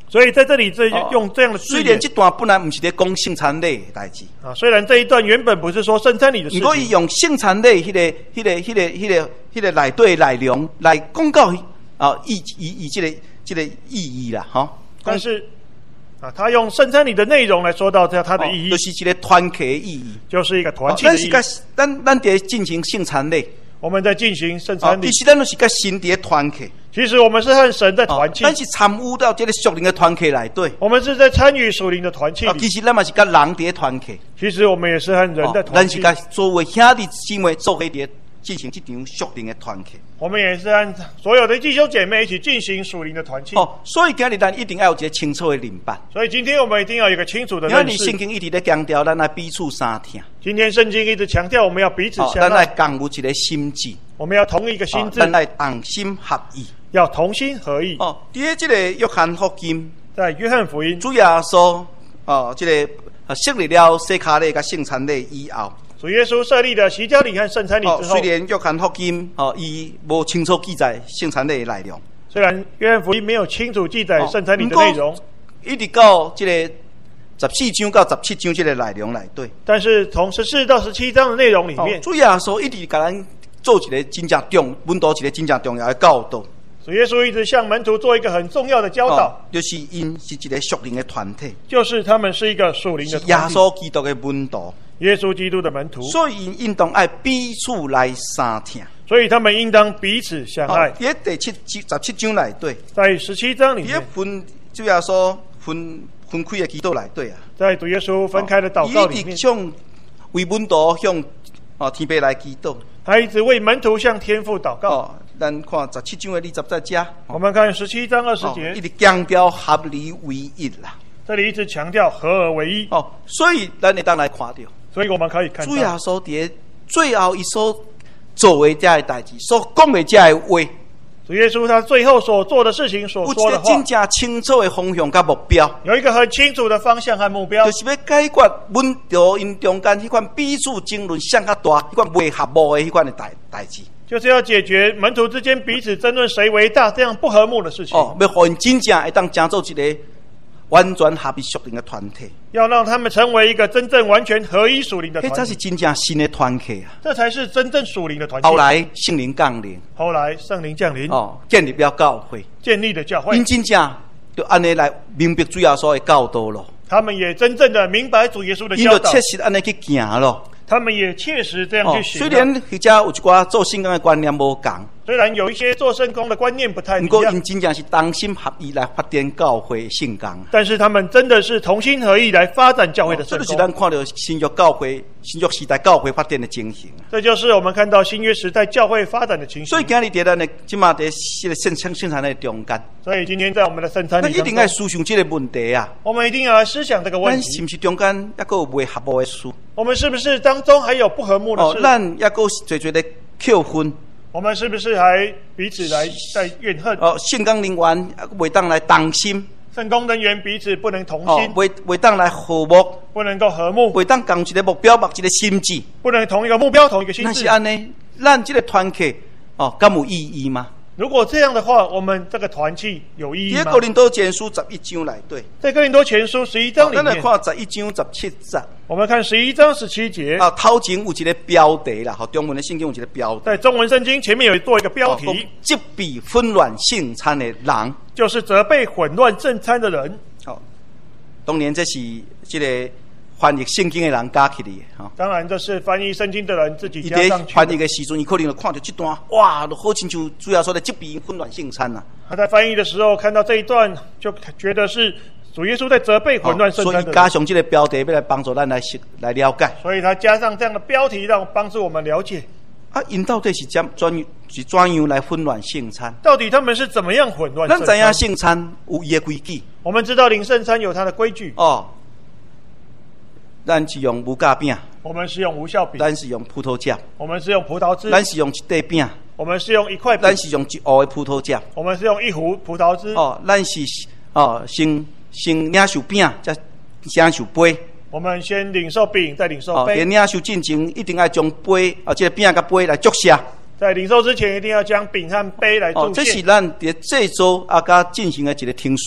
所以在这里这用这样的字眼， 虽然这段本来不是在讲圣餐礼的代志啊，虽然这一段原本不是说圣餐礼的事情， 不过伊用圣餐礼迄个、迄个、迄个、迄个、迄个内底内容来讲到啊，意以以这个、这个意义啦，哈。 但是啊，他用圣餐礼的内容来说到它它的意义， 哦、就是一个团契的意义， 就是一个团契的意义。 咱、哦、是咱咱在进行圣餐礼。 我们在进行圣餐礼， 其实咱都是跟神在团契。 其实我们是和神在团契， 咱是参与到这个属灵的团契来对。 我们是在参与属灵的团契里。 其实咱嘛是跟人在团契。 其实我们也是和人的团契。 咱是跟作为兄弟姊妹做伙在进行这场属灵的团契。 我们也是和所有的弟兄姐妹一起进行属灵的团契。 哦，所以今日咱一定要有一个清楚的明白。 所以今天我们一定要有一个清楚的认识。 因为圣经一直在强调，咱来彼此相听。 今天圣经一直强调，我们要彼此相爱。 咱来共有一个心志。 我们要同一个心志， 咱来同心合意， 要同心合意。 哦，在这个约翰福音， 在约翰福音， 主耶稣哦，这个设立了洗脚礼跟圣餐礼以后， 主耶稣设立了洗脚礼和圣餐礼之后， 哦、虽然约翰福音哦，伊无清楚记载圣餐礼的内容， 虽然约翰福音没有清楚记载圣餐礼的内容， 哦、一直到这个十四章到十七章这个内容来对， 但是从十四到十七章的内容里面， 哦、主耶稣一直甲咱做一个真正重，本道一个真正重要的教导。 主耶稣一直向门徒做一个很重要的教导， 哦、就是因是一个属灵的团体， 就是他们是一个属灵的团体， 耶稣基督的门徒， 耶稣基督的门徒， 所以因应当爱彼此来相听， 所以他们应当彼此相爱。 在、哦、第七十七章来对， 在十七章里面， 分主耶稣分分开的祈祷来对啊， 在主耶稣分开的祷告里面， 向为门徒向哦天父来祈祷。 他一直为门徒向天父祷告。 哦，咱看十七章的二十在家。 我们看十七章二十节， 哦、一直强调合而为一啦。 这里一直强调合而为一。 哦，所以咱会当来看到。 所以我们可以看到， 主耶稣在最后一所做的这些代志，所讲的这些话。 主耶稣他最后所做的事情所说的话， 有一个真正清楚的方向跟目标， 有一个很清楚的方向和目标， 就是要解决门徒因中间迄款彼此争论相较大、迄款未合睦的迄款的代代志， 就是要解决门徒之间彼此争论谁为大这样不和睦的事情。 哦，要让因真正会当成做一个完全合一属灵的团体， 要让他们成为一个真正完全合一属灵的团体， 这才是真正新的团体啊！ 这才是真正属灵的团体。 后来圣灵降临， 后来圣灵降临， 哦，建立了教会， 建立的教会， 因真正就安尼来明白主耶稣的教导咯。 他们也真正的明白主耶稣的教导， 因就切实安尼去行咯。 他们也切实这样去行、 哦。虽然或者有一寡做圣工的观念无同， 虽然有一些做圣工的观念不太一样， 不过因真正是同心合意来发展教会的圣工。 但是他们真的是同心合意来发展教会的圣工。 哦、这就是咱看到新约教会、新约时代教会发展的情形。 这就是我们看到新约时代教会发展的情形。 所以今日在咱的今嘛在这个圣圣圣餐的中间， 所以今天在我们的圣餐里， 那一定要思想这个问题啊！ 我们一定要来思想这个问题。 咱是不是中间还有未合睦的事？ 我们是不是当中还有不和睦的事？ 哦，咱还有最最的扣分。 我们是不是还彼此来在怨恨？ 哦，圣工人员未当来同心， 圣工人员彼此不能同心， 哦，未未当来和睦， 不能够和睦， 未当共一个目标、目一个心志， 不能同一个目标、同一个心志。 那是安尼，咱这个团契哦，敢有意义吗？ 如果这样的话，我们这个团契有意义吗？ 在哥林多前书十一章来对， 在哥林多前书十一章里面， 咱、哦、来看十一章十七节。 我们看十一章十七节啊，头前有一个标题啦，和中文的圣经有一个标题。 在中文圣经前面有做一个标题， 哦、责备混乱圣餐的人， 就是责备混乱圣餐的人。 哦，当然这是这个翻译圣经的人加起来的哈。 当然，这是翻译圣经的人自己加上去的。 翻译的时阵，伊可能就看到这段，哇，都好亲像主要说的责备混乱圣餐呐。 他在翻译的时候看到这一段，就觉得是主耶稣在责备混乱圣餐的人。 所以加上这个标题，要来帮助咱来来了解。 所以他加上这样的标题，让帮助我们了解。 啊，因到底是怎专是怎样来混乱圣餐？ 到底他们是怎么样混乱圣餐？ 咱知影圣餐有伊的规矩。 我们知道领圣餐有它的规矩。 哦。咱是用无酵饼， 我们是用无酵饼； 咱是用葡萄汁， 我们是用葡萄汁； 咱是用一块饼， 我们是用一块饼； 咱是用一壶的葡萄汁， 我们是用一壶葡萄汁。 哦，咱是哦先先领受饼，再领受杯。 我们先领受饼，再领受杯。 哦，连领受进前一定要将杯啊，这个饼甲杯来注下。 在领受之前，一定要将饼和杯来注谢。 哦，这是咱伫这周啊，甲进行的一个听书。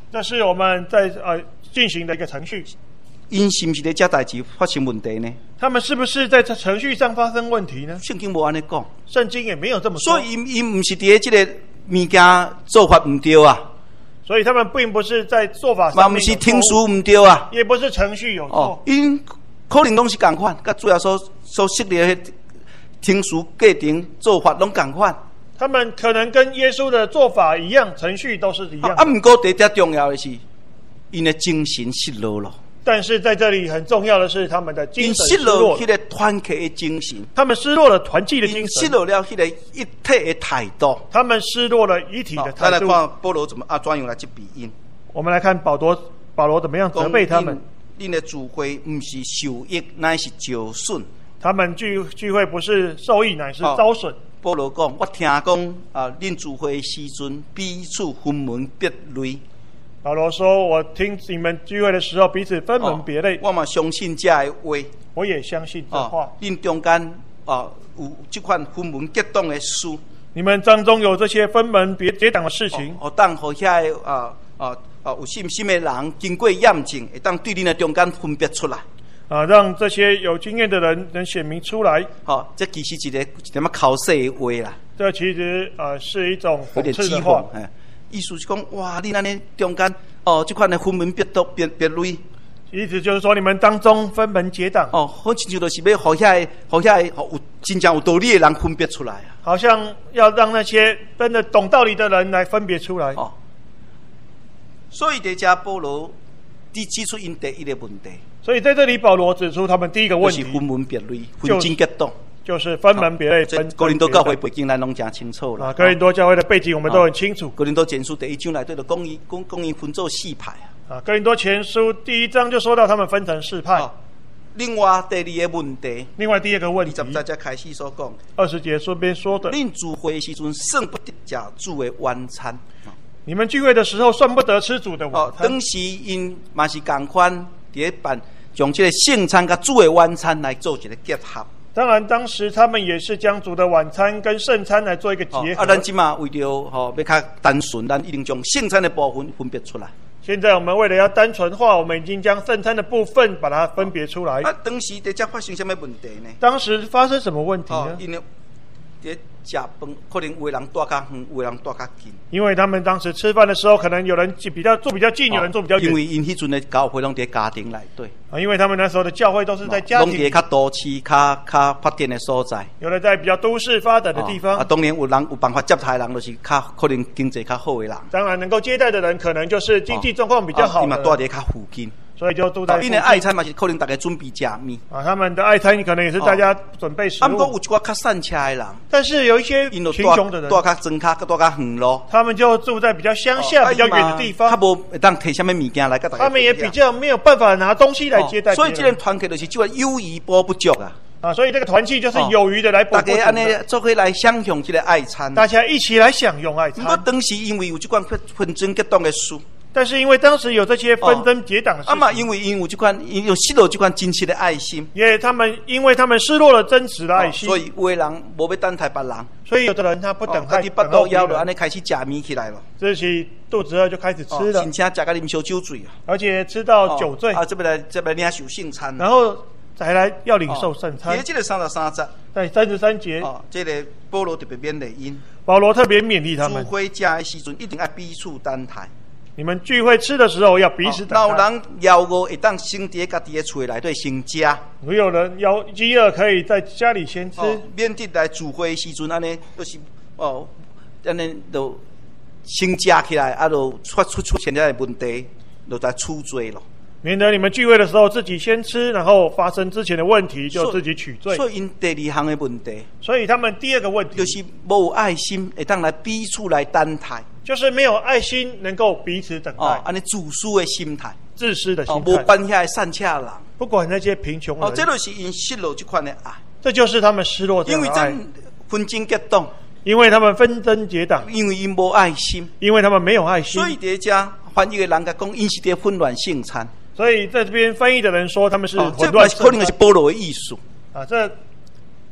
这是我们在呃进行的一个程序。 因是不是在这代志发生问题呢？ 他们是不是在这程序上发生问题呢？ 圣经无安尼讲， 圣经也没有这么说。 所以因因不是在这个物件做法唔对啊， 所以他们并不是在做法嘛上面不是听书唔对啊， 也不是程序有错。 哦，因可能拢是共款，甲主要所所设立的听书过程做法拢共款。 他们可能跟耶稣的做法一样，程序都是一样的。 啊，不过第一点重要的是，因的精神失落了。 但是在这里很重要的是，他们的精神失失落落，迄个团契的精神， 他们失落了团契的精神， 失落了迄个一体的态度， 他们失落了一体的态度。 咱来看保罗怎么啊怎样来去比因。 我们来看保罗，保罗怎么样责备他们。 恁的聚会不是受益，乃是招损。 他们聚聚会不是受益，乃是遭损。 保罗讲，我听讲啊，恁聚会的时阵彼此分门别类。 保罗说：“我听你们聚会的时候，彼此分门别类。 哦、我嘛相信这的话， 我也相信这话。 恁、哦、中间啊有这款分门结党的事， 你们当中有这些分门别结党的事情， 哦，当互遐啊啊啊有信心的人经过验证，会当对恁的中间分别出来。 啊，让这些有经验的人能显明出来。 好、哦，这其实一个一点么口舌的话啦。 这其实呃是一种有点讥讽，哎。”意思是讲，哇！你那呢中间哦，这款的分门别党、别别类， 意思就是说，你们当中分门结党哦，好亲像就是要互遐互遐有真正有道理的人分别出来啊， 好像要让那些真的懂道理的人来分别出来。 哦，所以在这保罗指指出因第一个问题。 所以在这里，保罗指出他们第一个问题就是分门别类、分真结党。 就是分门别类，分哥林多教会背景咱拢讲清楚了。 啊，哥林多教会的背景我们都很清楚。 哥林多前书第一章来对的公义公公义分做四派啊。啊，哥林多前书第一章就说到他们分成四派。 另外第二个问题， 另外第二个问题， 二十节开始所讲， 二十节顺便说的。 恁聚会的时阵，算不得吃主的晚餐。 你们聚会的时候，算不得吃主的晚餐。 当时因嘛是共款，伫咧办将这个圣餐甲主的晚餐来做一个结合。 当然，当时他们也是将主的晚餐跟圣餐来做一个结合。 啊，咱即嘛为了吼要较单纯，咱一定将圣餐的部分分别出来。 现在我们为了要单纯化，我们已经将圣餐的部分把它分别出来。 啊，当时在这发生什么问题呢？ 当时发生什么问题呢？ 哦、因为在食饭，可能有的人住较远，有的人住较近。 因为他们当时吃饭的时候，可能有人比较坐比较近，有人坐比较远。 因为因迄阵的教会拢在家庭内对。 啊，因为他们那时候的教会都是在家庭。 拢在较都市、较较发展的所在。 有的在比较都市发展的地方。 啊，当然有人有办法接待的人，就是较可能经济较好的人。 当然，能够接待的人，可能就是经济状况比较好的。 因嘛住在较附近。 所以就住在附近。 因为爱餐嘛是可能大家准备食面啊，他们的爱餐可能也是大家准备食物。 啊，不过有一寡较散车的人， 但是有一些贫穷的人， 住较庄卡，住较远咯。 他们就住在比较乡下、哦、比较远的地方。 他无会当摕什么物件来甲大家。 他们也比较没有办法拿东西来接待、哦。 所以这个团契就是就有余补不足啊。 啊，所以这个团契就是有余的来补不足。 大家安尼做伙来享用这个爱餐。 大家一起来享用爱餐。 不过当时因为有这款纷争结党的事。 但是因为当时有这些纷争结党的事情， 啊嘛，因为因为这款有失落这款真实的爱心， 也他们因为他们失落了真实的爱心， 哦、所以有的人无要等待别人， 所以有的人他不等待， 他伫巴肚枵了，安尼开始食面起来了， 自己肚子饿就开始吃了， 甚至食甲啉烧酒醉啊， 而且吃到酒醉、 哦、啊，这边来这边领受圣餐， 然后才来要领受圣餐。 在这个三十三节， 在三十三节， 哦，这个保罗特别勉励因， 保罗特别勉励他们， 聚会食的时阵一定要彼此等待。 你们聚会吃的时候要彼此等待。 有人邀饿会当先伫家己的厝内底先食。 如有人邀饥饿，可以在家里先吃。 哦、免得来聚会的时阵，安尼就是哦，安尼就先食起来，啊，就出出出现了问题，就在处罪咯。 免得你们聚会的时候自己先吃，然后发生之前的问题就自己取罪。 所以因第二项的问题， 所以他们第二个问题就是无有爱心，会当来彼此来等待。 就是没有爱心，能够彼此等待。 哦，安尼自私的心态， 自私的心态， 无关遐善恰人， 不管那些贫穷人。 哦，这就是因失落这款的爱。 这就是他们失落的爱。 因为真纷争结党， 因为他们纷争结党， 因为因无爱心， 因为他们没有爱心。 所以在这翻译的人甲讲，因是在混乱圣餐。 所以在这边翻译的人说他们是混乱，这可能是保罗的意思啊。这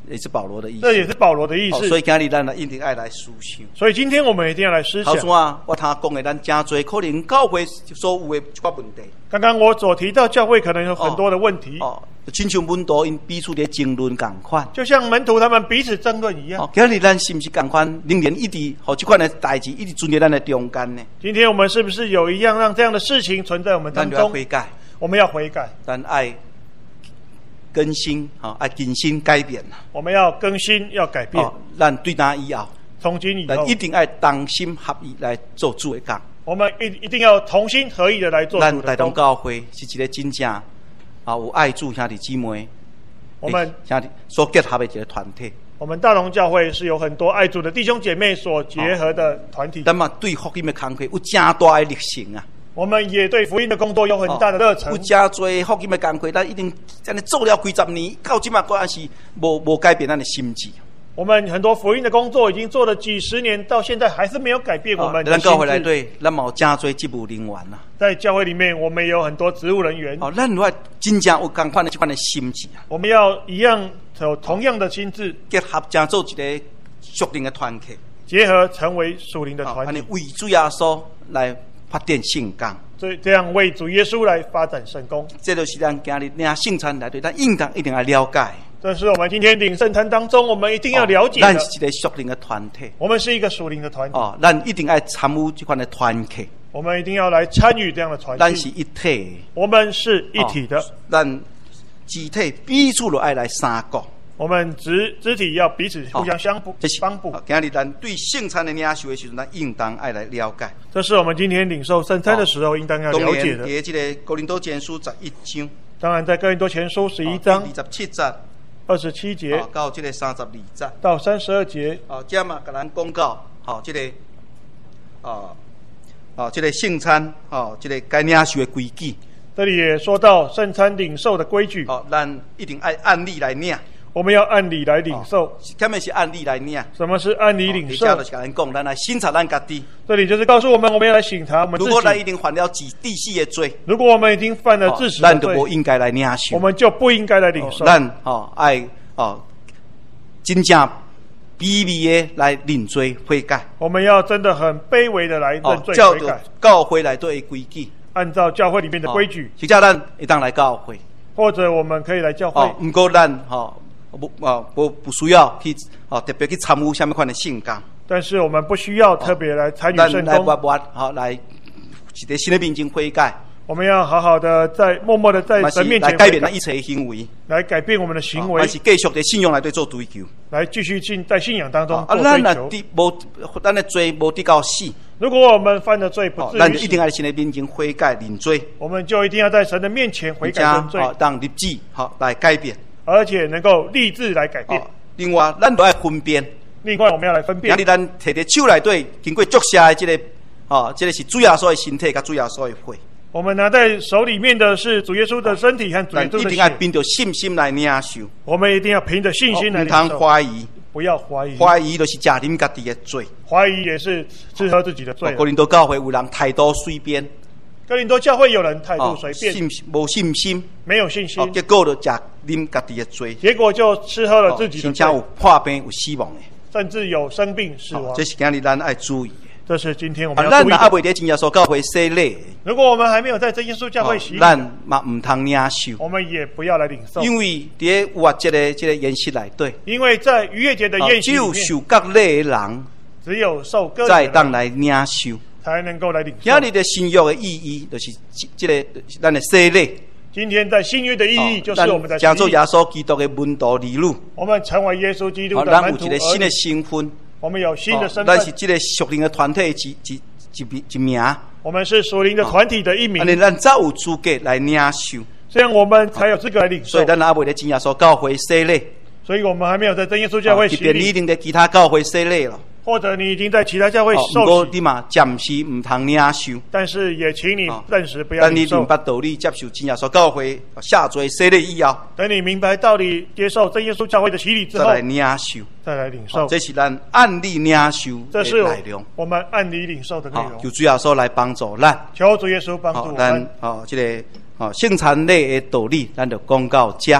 也是保罗的意思。 这也是保罗的意思。 哦、所以今日咱一定爱来思想。 所以今天我们一定要来思想。 头先啊，我听讲的，咱真多可能教会所有的一寡问题。 刚刚我所提到教会可能有很多的问题。 哦，亲像门徒因彼此的争论同款， 就像门徒他们彼此争论一样。 哦，今日咱是不是同款，仍然一直和这款的代志一直存在咱的中间呢？ 今天我们是不是有一样让这样的事情存在我们当中？ 咱就要悔改， 我们要悔改， 咱爱更新啊，爱更新改变。 我们要更新，要改变。 哦，咱对咱以后， 从今以后， 咱一定爱同心合意来做主的工。 我们一一定要同心合意的来做主的工。 咱台东教会是一个真正啊有爱主兄弟姊妹， 我们兄弟所结合的一个团体。 我们大同教会是有很多爱主的弟兄姐妹所结合的团体。 咱嘛对福音的工作有真大的热情啊！ 我们也对福音的工作有很大的热忱。 有真多福音的工作，咱一定这样做了几十年，到今嘛果然是无无改变咱的心智。 我们很多福音的工作已经做了几十年，到现在还是没有改变我们的心智。 咱教会内底，咱嘛有真多职务人员啊。 在教会里面，我们有很多职务人员。 哦，咱要真正有同款的这款的心智啊。 我们要一样有同样的心智， 结合成做一个属灵的团体， 结合成为属灵的团体， 哦、为主耶稣来发展圣工。 所以这样为主耶稣来发展圣工， 这就是咱今日领圣餐来对，咱应当一定要了解。 这是我们今天领圣餐当中，我们一定要了解的。 咱、哦、是一个属灵的团体， 我们是一个属灵的团体。 哦，咱一定要参与这款的团体， 我们一定要来参与这样的团体。 咱是一体， 我们是一体的。哦、 咱肢体彼此都爱来三个。 我们肢肢体要彼此互相相补、 哦、 帮补。 今日咱对圣餐的领受的时候，咱应当爱来了解。 这是我们今天领受圣餐的时候应当要了解的。 当然，这个哥林多前书十一章。 当然，在哥林多前书十一章二十七节。 二十七节、 哦、到这个三十二节到三十二节， 哦，这嘛跟咱讲到，哦，这个，哦，哦，这个圣餐，哦，这个该领受的规矩。 这里也说到圣餐领受的规矩。 哦，咱一定爱按例来领。 我们要按理来领受。 什么是按例来领？ 什么是按理领受？ 哦，就是跟咱讲，咱来审查咱家己。 这里就是告诉我们，我们要来审查我们自己。 如果咱已经犯了治第四的罪， 如果我们已经犯了致死的罪， 咱就不应该来领受。 我们就不应该来领受。 咱哦爱哦，真正卑微的来认罪悔改。 我们要真的很卑微的来认罪悔改。 教会来对规矩， 按照教会里面的规矩。 实际咱一当来教会， 或者我们可以来教会。 哦，不过咱哦。不啊，不不需要去哦，特别去参与什么款的圣工。 但是我们不需要特别来参与圣工。 来活活好来，在神的面前悔改。 我们要好好的在默默的在神面前来改变咱一切的行为， 来改变我们的行为， 还是继续在信仰来对做追求， 来继续进在信仰当中做追求。 啊，咱若无咱的罪无得到死。 如果我们犯的罪不至于死， 咱就一定要在神的面前悔改认罪。 我们就一定要在神的面前悔改认罪， 当立志好来改变。 而且能够立志来改变。 哦、另外，咱都要分辨。 另外，我们要来分辨。 今日咱摕在手内底，经过注射的这个，哦，这个是主耶稣的身体，甲主耶稣的血。 我们拿在手里面的是主耶稣的身体和主耶稣的血。 一定要凭着信心来领受。 我们一定要凭着信心来领受。 唔通怀疑， 不要怀疑。 怀疑就是吃啉家己的罪。 怀疑也是吃喝自己的罪。 哥林多教会有人态度随便。 哥林多教会有人态度随便， 信无信心， 没有信心， 哦、结果就吃啉家己的罪， 结果就吃喝了自己的罪， 甚至有破病有死亡的， 甚至有生病死亡。 哦、这是今日咱爱注意的。 这是今天我们要注意的。 咱还未在真耶稣教会洗礼， 如果我们还没有在真耶稣教会洗礼， 咱嘛唔通领受， 我们也不要来领受， 因为在活这个这个宴席内底， 因为在逾越节的宴席里面， 只有受割礼的人， 只有受割礼才当来领受。 才能够来领受。 今日的新约的意义，就是这个咱的洗礼。 今天在新约的意义，就是我们的叫做耶稣基督的门徒儿女。 我们成为耶稣基督的门徒儿女。 咱有一个新的身份。 我们有新的身份。 咱是这个属灵的团体一一一一名。 我们是属灵的团体的一名。 安尼，咱才有资格来领受。 这样我们才有资格来领受。 所以咱还未在真耶稣教会洗礼。 所以我们还没有在真耶稣教会洗礼。 你一定在其他教会洗礼了。 或者你已经在其他教会受洗， 不过你嘛暂时唔通领受， 但是也请你暂时不要领受。 等你明白道理，接受真耶稣教会下罪洗礼以后， 等你明白道理，接受真耶稣教会的洗礼之后， 再来领受， 再来领受。 这是咱按理领受的内容。 我们按理领受的内容。 求主耶稣来帮助咱， 求主耶稣帮助我们。 咱哦，这个哦圣餐礼的道理，咱就讲到这。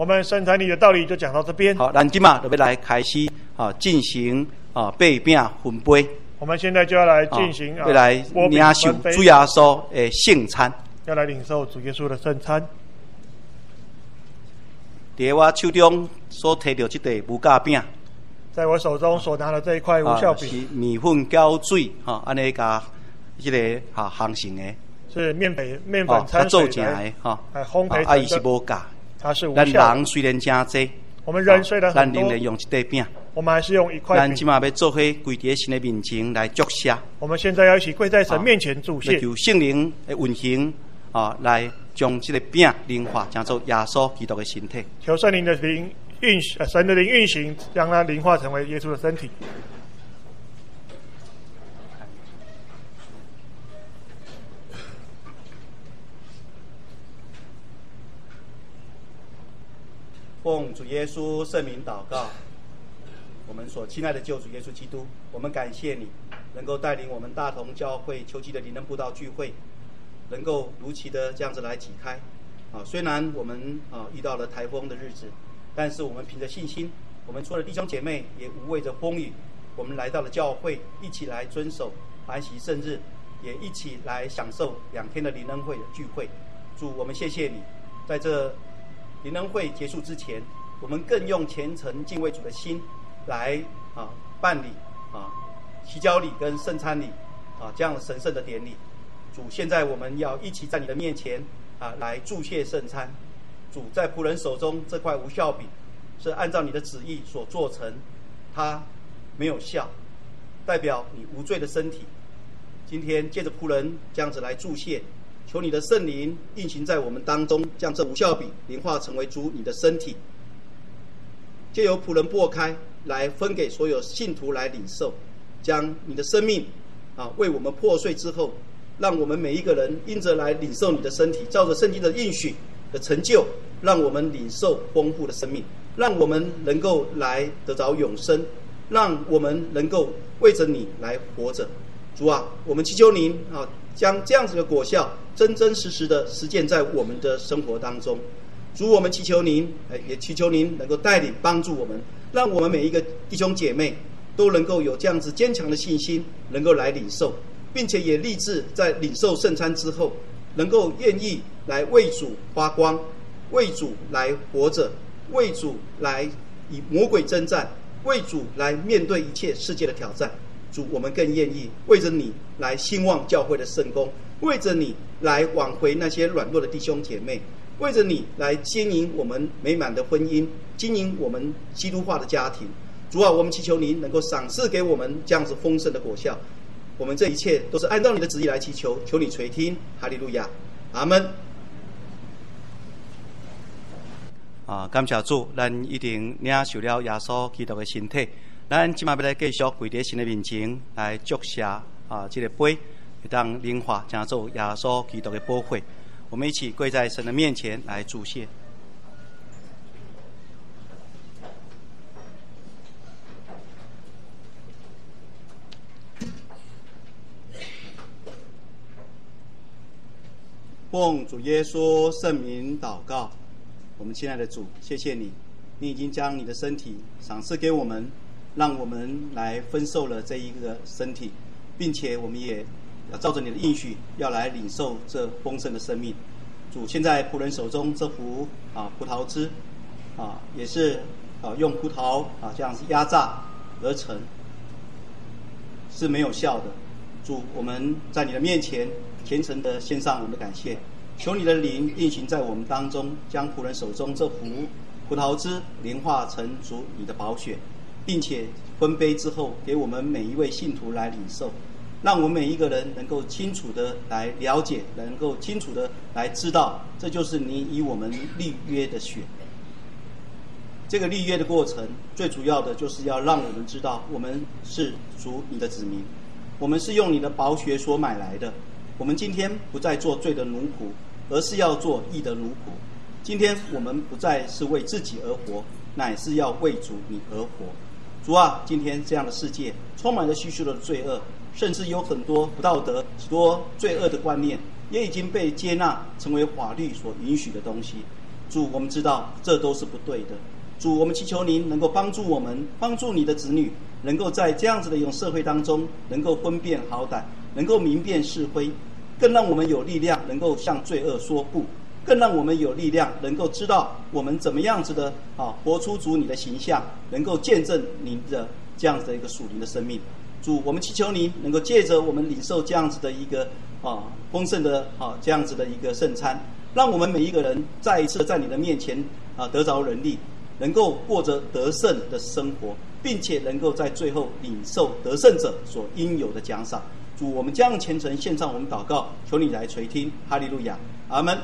我们圣餐礼的道理就讲到这边。 好，咱今嘛就要来开始啊，进行啊八饼分杯。 我们现在就要来进行啊， 要来领受主耶稣的圣餐， 要来领受主耶稣的圣餐。 在我手中所摕到这块无酵饼， 在我手中所拿的这一块无酵饼， 啊、是面粉搅水，哈，安尼加这个哈烘成的， 是面粉面粉掺水来哈，哎烘焙成的。 啊，伊是无酵， 它是无酵。 咱人虽然真济， 我们人虽然很多， 咱仍然用这块饼。 我们还是用一块饼。 咱即马要做伙跪在神的面前来祝谢。 我们现在要一起跪在神面前祝谢， 求圣灵的运行啊，来将这个饼灵化，当做耶稣基督的身体。 求圣灵的灵运，呃，神的灵运行，让它灵化成为耶稣的身体。 奉主耶稣圣名祷告，我们所亲爱的救主耶稣基督，我们感谢你能够带领我们大同教会秋季的灵恩布道聚会，能够如期的这样子来启开。啊，虽然我们啊遇到了台风的日子，但是我们凭着信心，我们除了弟兄姐妹，也无畏着风雨，我们来到了教会，一起来遵守安息圣日，也一起来享受两天的灵恩会的聚会。主，我们谢谢你，在这灵恩会结束之前，我们更用虔诚敬畏主的心来啊办理啊洗脚礼跟圣餐礼啊这样神圣的典礼。主，现在我们要一起在你的面前啊来祝谢圣餐。主，在仆人手中这块无酵饼是按照你的旨意所做成，它没有酵，代表你无罪的身体。今天借着仆人这样子来祝谢，求你的圣灵运行在我们当中，将这无酵饼灵化成为主你的身体，借由仆人擘开来分给所有信徒来领受，将你的生命啊为我们破碎之后，让我们每一个人因着来领受你的身体，照着圣经的应许的成就，让我们领受丰富的生命，让我们能够来得着永生，让我们能够为着你来活着。主啊，我们祈求您啊，将这样子的果效真真实实的实践在我们的生活当中。主，我们祈求您，也祈求您能够带领帮助我们，让我们每一个弟兄姐妹都能够有这样子坚强的信心，能够来领受，并且也立志在领受圣餐之后，能够愿意来为主发光，为主来活着，为主来以魔鬼征战，为主来面对一切世界的挑战。主，我们更愿意为着你来兴旺教会的圣工，为着你来挽回那些软弱的弟兄姐妹，为着你来经营我们美满的婚姻，经营我们基督化的家庭。主啊，我们祈求您能够赏赐给我们这样子丰盛的果效。我们这一切都是按照你的旨意来祈求，求你垂听，哈利路亚，阿们。啊，感谢主，咱一定领受了耶稣基督的身体。咱今麦要来继续跪在神的面前来祝谢啊，这个杯会当灵化，将做耶稣基督的宝血。我们一起跪在神的面前来祝谢。奉主耶稣圣名祷告，我们亲爱的主，谢谢你，你已经将你的身体赏赐给我们，让我们来分受了这一个身体，并且我们也要照着你的应许，要来领受这丰盛的生命。主，现在仆人手中这壶啊葡萄汁啊，也是啊用葡萄啊这样子压榨而成，是没有效的。主，我们在你的面前虔诚的献上我们的感谢，求你的灵运行在我们当中，将仆人手中这壶葡萄汁灵化成主你的宝血，并且分杯之后给我们每一位信徒来领受，让我们每一个人能够清楚的来了解，能够清楚的来知道，这就是你以我们立约的血。这个立约的过程最主要的就是要让我们知道，我们是属你的子民，我们是用你的宝血所买来的。我们今天不再做罪的奴仆，而是要做义的奴仆。今天我们不再是为自己而活，乃是要为主你而活。主啊，今天这样的世界充满了许许多的罪恶，甚至有很多不道德、许多罪恶的观念，也已经被接纳成为法律所允许的东西。 主，我们知道这都是不对的。主，我们祈求您能够帮助我们，帮助你的子女，能够在这样子的一种社会当中，能够分辨好歹，能够明辨是非，更让我们有力量，能够向罪恶说不，更让我们有力量，能够知道我们怎么样子的啊，活出主你的形象，能够见证您的这样子的一个属灵的生命。主，我们祈求您能够借着我们领受这样子的一个啊丰盛的啊这样子的一个圣餐，让我们每一个人再一次在你的面前啊得着人力，能够过着得胜的生活，并且能够在最后领受得胜者所应有的奖赏。主，我们将虔诚献上我们祷告，求你来垂听。哈利路亚，阿门。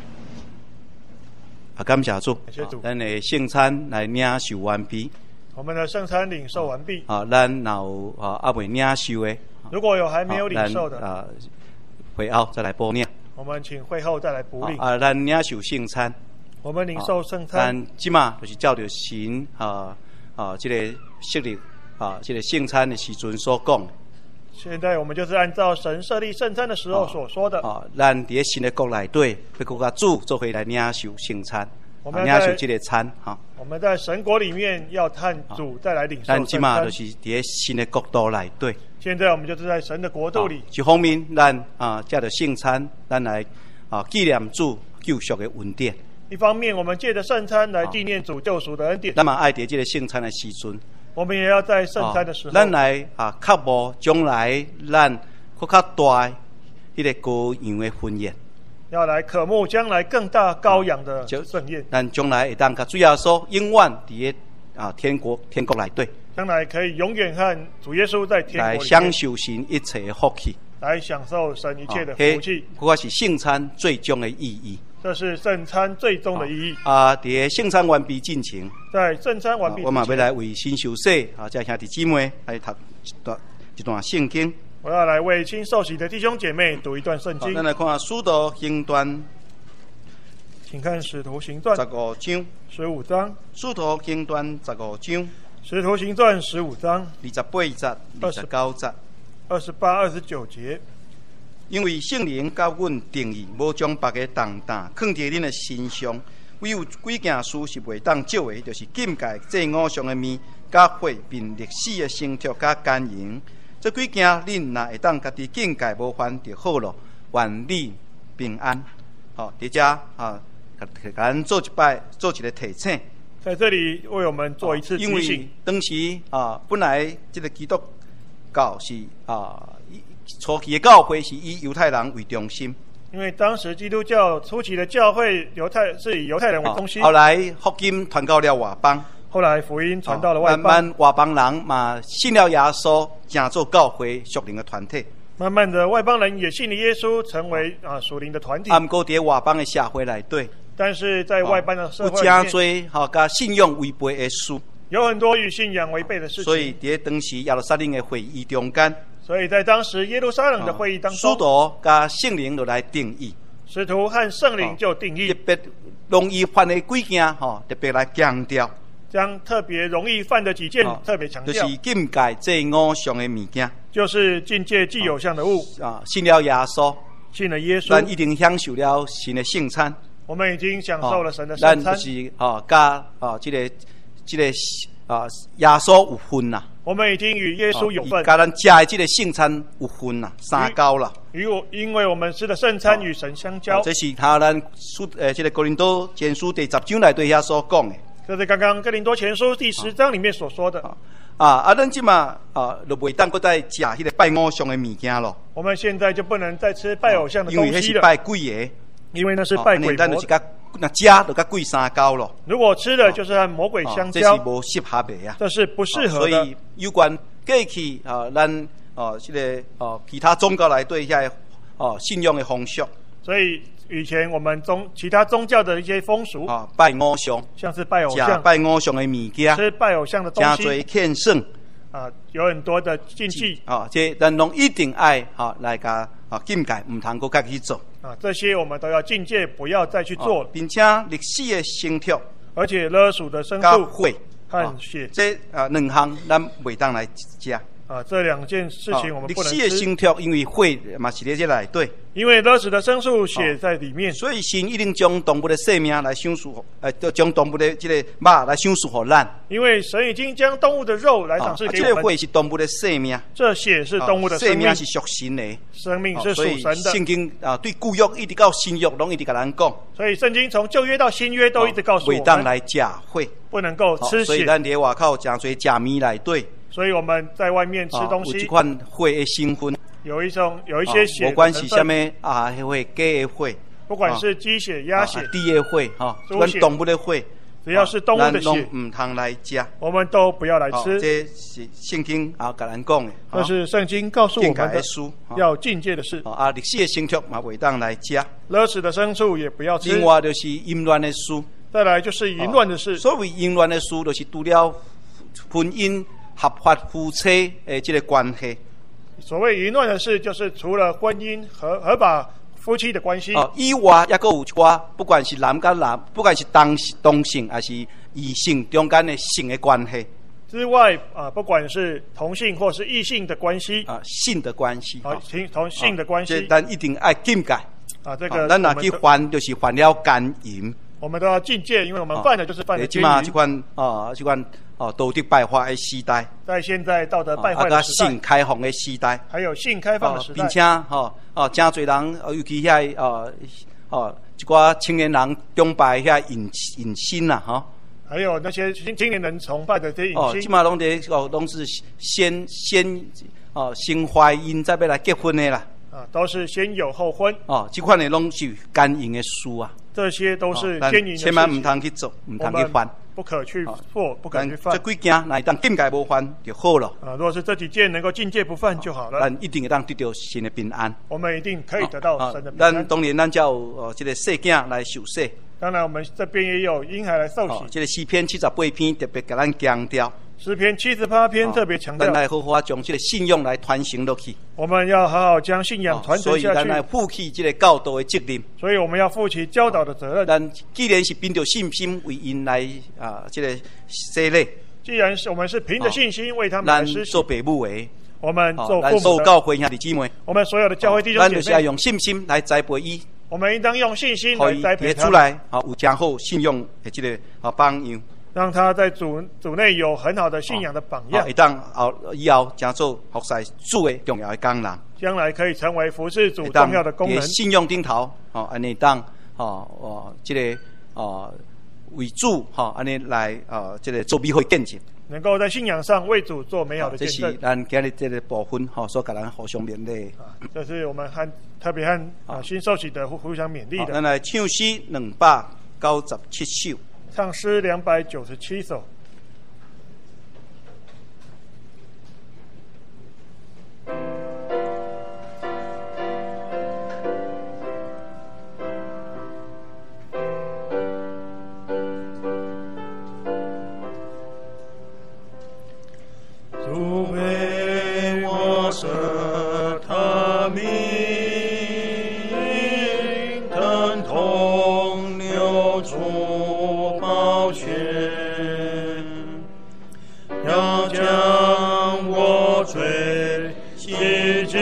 啊，感谢主， 感谢主， 咱的圣餐来领受完毕。 我们的圣餐领受完毕。 啊，咱有啊还未领受的， 如果有还没有领受的， 啊，会后再来补领。 我们请会后再来补领。 啊，咱领受圣餐。 我们领受圣餐。 咱即马就是照着神啊啊，这个设立啊，这个圣餐的时阵所讲。 现在我们就是按照神设立圣餐的时候所说的。 啊，咱伫新的国内底，要国家主做回来领受圣餐。 我们领受这个餐哈， 我们在神国里面要探主再来领受圣餐。 咱即马就是伫新的国度内底。 现在我们就是在神的国度里。 一方面，咱啊借着圣餐，咱来啊纪念主救赎的恩典。 一方面，我们借着圣餐来纪念主救赎的恩典。 咱嘛爱伫这个圣餐的时阵， 我们也要在圣餐的时候， 咱来啊渴慕将来咱更较大迄个羔羊的婚宴。 要来渴慕将来更大羔羊的盛宴， 咱将来会当甲主耶稣永远伫个啊天国天国内底， 将来可以永远和主耶稣在天国里来享受神一切的福气， 来享受神一切的福气。 这是圣餐最终的意义。 这是圣餐最终的意义。 啊，伫个圣餐完毕进前， 在圣餐完毕之前， 我嘛要来为新受洗啊，这兄弟姊妹来读一段一段圣经。 我要来为新受洗的弟兄姐妹读一段圣经。 咱来看《使徒行传》， 请看《使徒行传》 十五章。 十五章。《 使徒行传》十五章。《 使徒行传》十五章。 二十八节、二十九节、 二十八、二十九节。 因为圣灵甲阮定义，无将别个重担放伫恁的身上，唯有几件事是袂当少的，就是禁戒、祭偶像的面、甲火，并历史的生托甲奸淫。这几件恁若会当家己境界无犯就好咯，愿你平安。好，伫遮啊，给咱做一摆，做一个提醒。 在这里为我们做一次提醒。因为当时啊，本来这个基督教是啊，初期的教会是以犹太人为中心。 因为当时基督教初期的教会，犹太是以犹太人为中心。 后来福音传到了外邦。 后来福音传到了外邦， 慢慢外邦人嘛信了耶稣，成做教会属灵的团体。 慢慢的，外邦人也信了耶稣，成为啊属灵的团体。 啊，不过在外邦的社会内底， 但是在外邦的社会里面， 有真多哈甲信仰违背的事， 有很多与信仰违背的事情。 所以在当时耶路撒冷的会议中间， 所以在当时耶路撒冷的会议当中， 使徒甲圣灵就来定义， 使徒和圣灵就定义， 特别容易犯的几件吼，特别来强调。 将特别容易犯的几件特别强调， 就是禁戒祭偶像的物件， 就是禁戒祭偶像的物。 啊，信了耶稣， 信了耶稣， 咱已经享受了神的圣餐。 我们已经享受了神的圣餐。 咱就是啊，甲啊，这个这个啊，耶稣有份啦。 我们已经与耶稣有份， 甲咱食的这个圣餐有份啦，相交啦。 与我，因为我们吃的圣餐与神相交。 这是他咱书呃，这个哥林多前书第十章内对遐所讲的。 这是刚刚哥林多前书第十章里面所说的。 啊，啊，咱即嘛啊，就袂当搁再食迄个拜偶像的物件咯。 我们现在就不能再吃拜偶像的东西了。 因为那是拜鬼的。 因为那是拜鬼魔。 咱就是甲那食就甲鬼相交咯。 如果吃的就是和魔鬼相交， 这是无适合的呀。 这是不适合的。 所以有关过去啊，咱啊，这个啊，其他宗教来对遐哦信仰的风俗。所以。以前我们宗其他宗教的一些风俗啊，拜偶像， 像是拜偶像、 拜偶像的物件， 吃拜偶像的东西， 真多欠圣啊，有很多的禁忌啊，这咱拢一定爱哈来甲啊禁戒，唔通搁家去做啊，这些我们都要禁戒，不要再去做了， 并且历史的生托， 而且勒属的牲畜和血和血， 这啊两项咱袂当来食。 啊，这两件事情我们不能吃。 历史的牲畜因为血嘛是在这内底， 因为勒死的牲畜血在里面， 所以神一定将动物的性命来享受，呃，将动物的这个肉来享受给咱。 因为神已经将动物的肉来赏赐给我们。 这个血是动物的性命， 这血是动物的生命， 生命是属神的， 生命是属神的。 所以圣经啊，对旧约一直到新约，拢一直跟咱讲。 所以圣经从旧约到新约都一直告诉我们， 袂当来食血， 不能够吃血。 所以咱伫外口真侪食米内底。 所以我们在外面吃东西， 有一款血的成分， 有一种有一些血的成分， 不管是什么啊，血鸡的血， 不管是鸡血、鸭血、 猪的血，哈，不管动物的血， 只要是动物的血， 唔通来食， 我们都不要来吃。 这是圣经啊，甲咱讲的， 这是圣经告诉我们的要境界的事。 啊，历史的牲畜嘛，袂当来食， 勒死的牲畜也不要吃。 另外就是淫乱的事， 再来就是淫乱的事。 所谓淫乱的事，就是除了婚姻。合法夫妻诶，这个关系。 所谓淫乱的事，就是除了婚姻合合法夫妻的关系。 哦，以外也个有一寡，不管是男跟男，不管是同同性还是异性中间的性的关系之外啊，不管是同性或是异性的关系啊，性的关系啊，同同性的关系， 咱一定爱禁戒啊。这个咱若去犯，就是犯了奸淫。 我们都要禁戒，因为我们犯的就是犯了奸淫。 即马这款啊，这款。哦，道德败坏的时代， 在现在道德败坏的时代， 性开放的时代， 还有性开放的时代， 并且吼哦，真侪人，尤其遐哦哦一寡青年人崇拜遐隐隐心呐，哈， 还有那些青年人崇拜的这些隐心， 哦，即马拢在哦，拢是先先哦先怀孕再要来结婚的啦， 啊，都是先有后婚， 哦，这款的拢是奸淫的事啊， 这些都是奸淫的事， 千万唔通去做，唔通去犯。 不可去做，不可去犯。 这几件，那当禁戒无犯就好了。 啊，如果是这几件能够禁戒不犯就好了。 咱一定会当得到神的平安。 我们一定可以得到神的平安。 咱当然，咱才有哦，这个细囝来受洗。 当然，我们这边也有婴孩来受洗。 哦，这个诗篇七十八篇特别给咱强调。 诗篇七十八篇特别强调， 咱来好好将这个信仰来传承落去。 我们要好好将信仰传承下去。 所以咱来负起这个教导的责任。 所以我们要负起教导的责任。 咱既然是凭着信心为因来啊，这个洗礼。 既然是我们是凭着信心为他们来施洗。 做父母的， 我们做父母的， 教会兄弟姊妹， 我们所有的教会弟兄姐妹， 咱就是要用信心来栽培伊。 我们应当用信心来栽培他出来，啊，有良好信仰的这个啊榜样。 让他在主主内有很好的信仰的榜样， 会当后以后将做服侍主的重要的工人， 将来可以成为服侍主重要的功能。 信仰顶头，哦，安尼当，哦哦，这个哦为主，哈，安尼来，呃，这个做美好见证， 能够在信仰上为主做美好的见证。 这是咱今日这个部分，哈，所给咱互相勉励。 这是我们和特别和啊新受洗的互相勉励的。 咱来唱诗两百九十七首。 唱诗两百九十七首。 主为我舍他命，疼痛流出宝血，要将我罪洗净，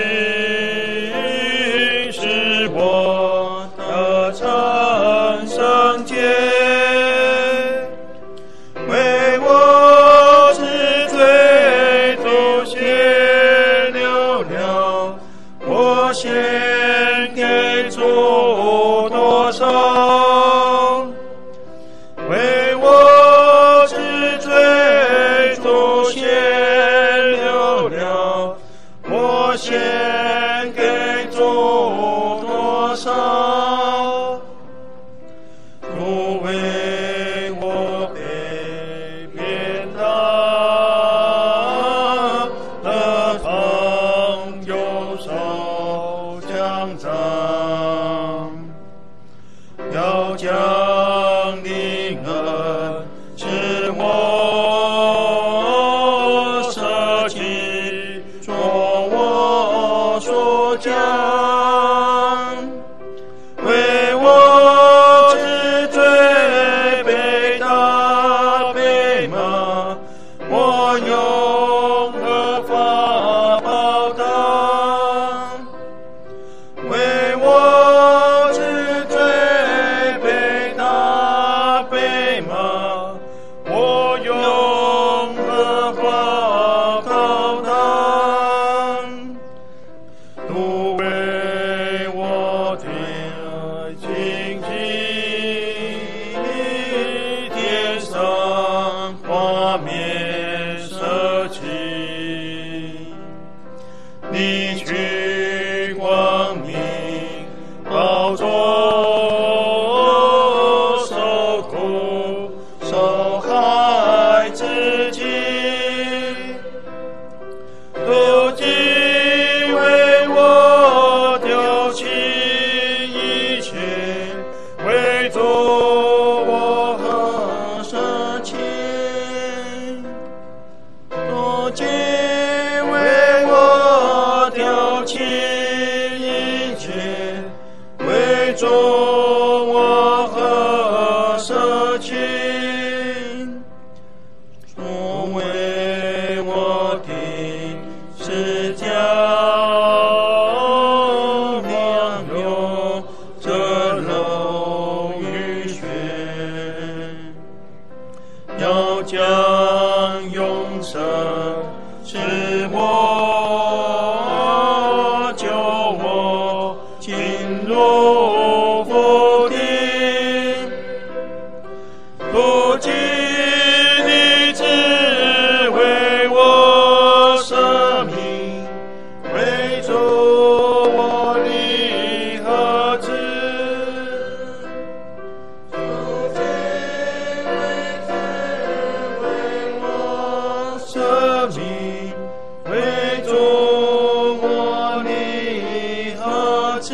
使我得成圣洁，为我知罪主血流了，我献给主多少？为我知罪主血流了，我献给主多少？主为我被鞭打，得疼右手将掌，要将你恩使我舍弃，做我所讲，为我知罪被打被骂，我用何方情，主为我的是叫绵流这漏雨雪，要将永生使我救我进入福地，不尽你只为我生命，为主我的何止，不尽为只为我生命，为主我的何止。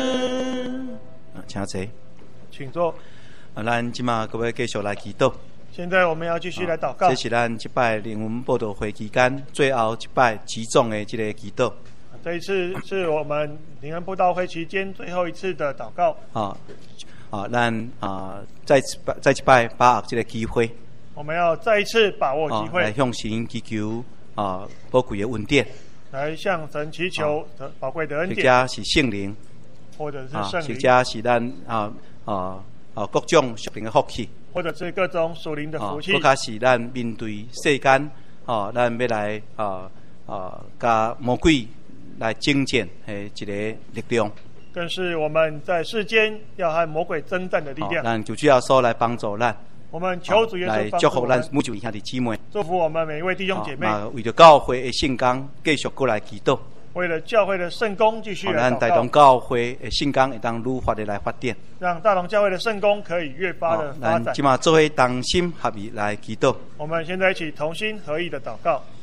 请坐。 请坐。 啊，咱即马各位继续来祈祷。 现在我们要继续来祷告。 这是咱即摆灵文报道会期间最后一摆集中的这个祈祷。 这一次是我们灵恩布道会期间最后一次的祷告。 啊啊，咱啊再次再一摆把握这个机会， 我们要再一次把握机啊， 会， 来向神祈求啊宝贵的恩典， 来向神祈求的宝贵的恩或典， 者是圣灵， 或者是啊，或圣灵， 者是咱啊啊啊各种属灵的福气， 或者是各种属灵的啊， 福气或，者是咱面对世间，啊，咱要来啊啊，甲魔鬼来征战的一个力量。 更是我们在世间要和魔鬼征战的力好， 量。 咱求主耶稣来帮助咱， 我们求主耶来稣帮祝福咱助我们， 每一位兄弟姊妹， 祝福我们每一位弟兄姐妹， 啊，为着教会的圣工继续过来祈祷， 为了教会的圣功继续好， 来咱大同祷告， 教会的圣工会当愈发的来发展， 让大同教会的圣功可以越发的发展咱即。马做伙同心合意来祈祷。 我们现在一起同心合意的祷告。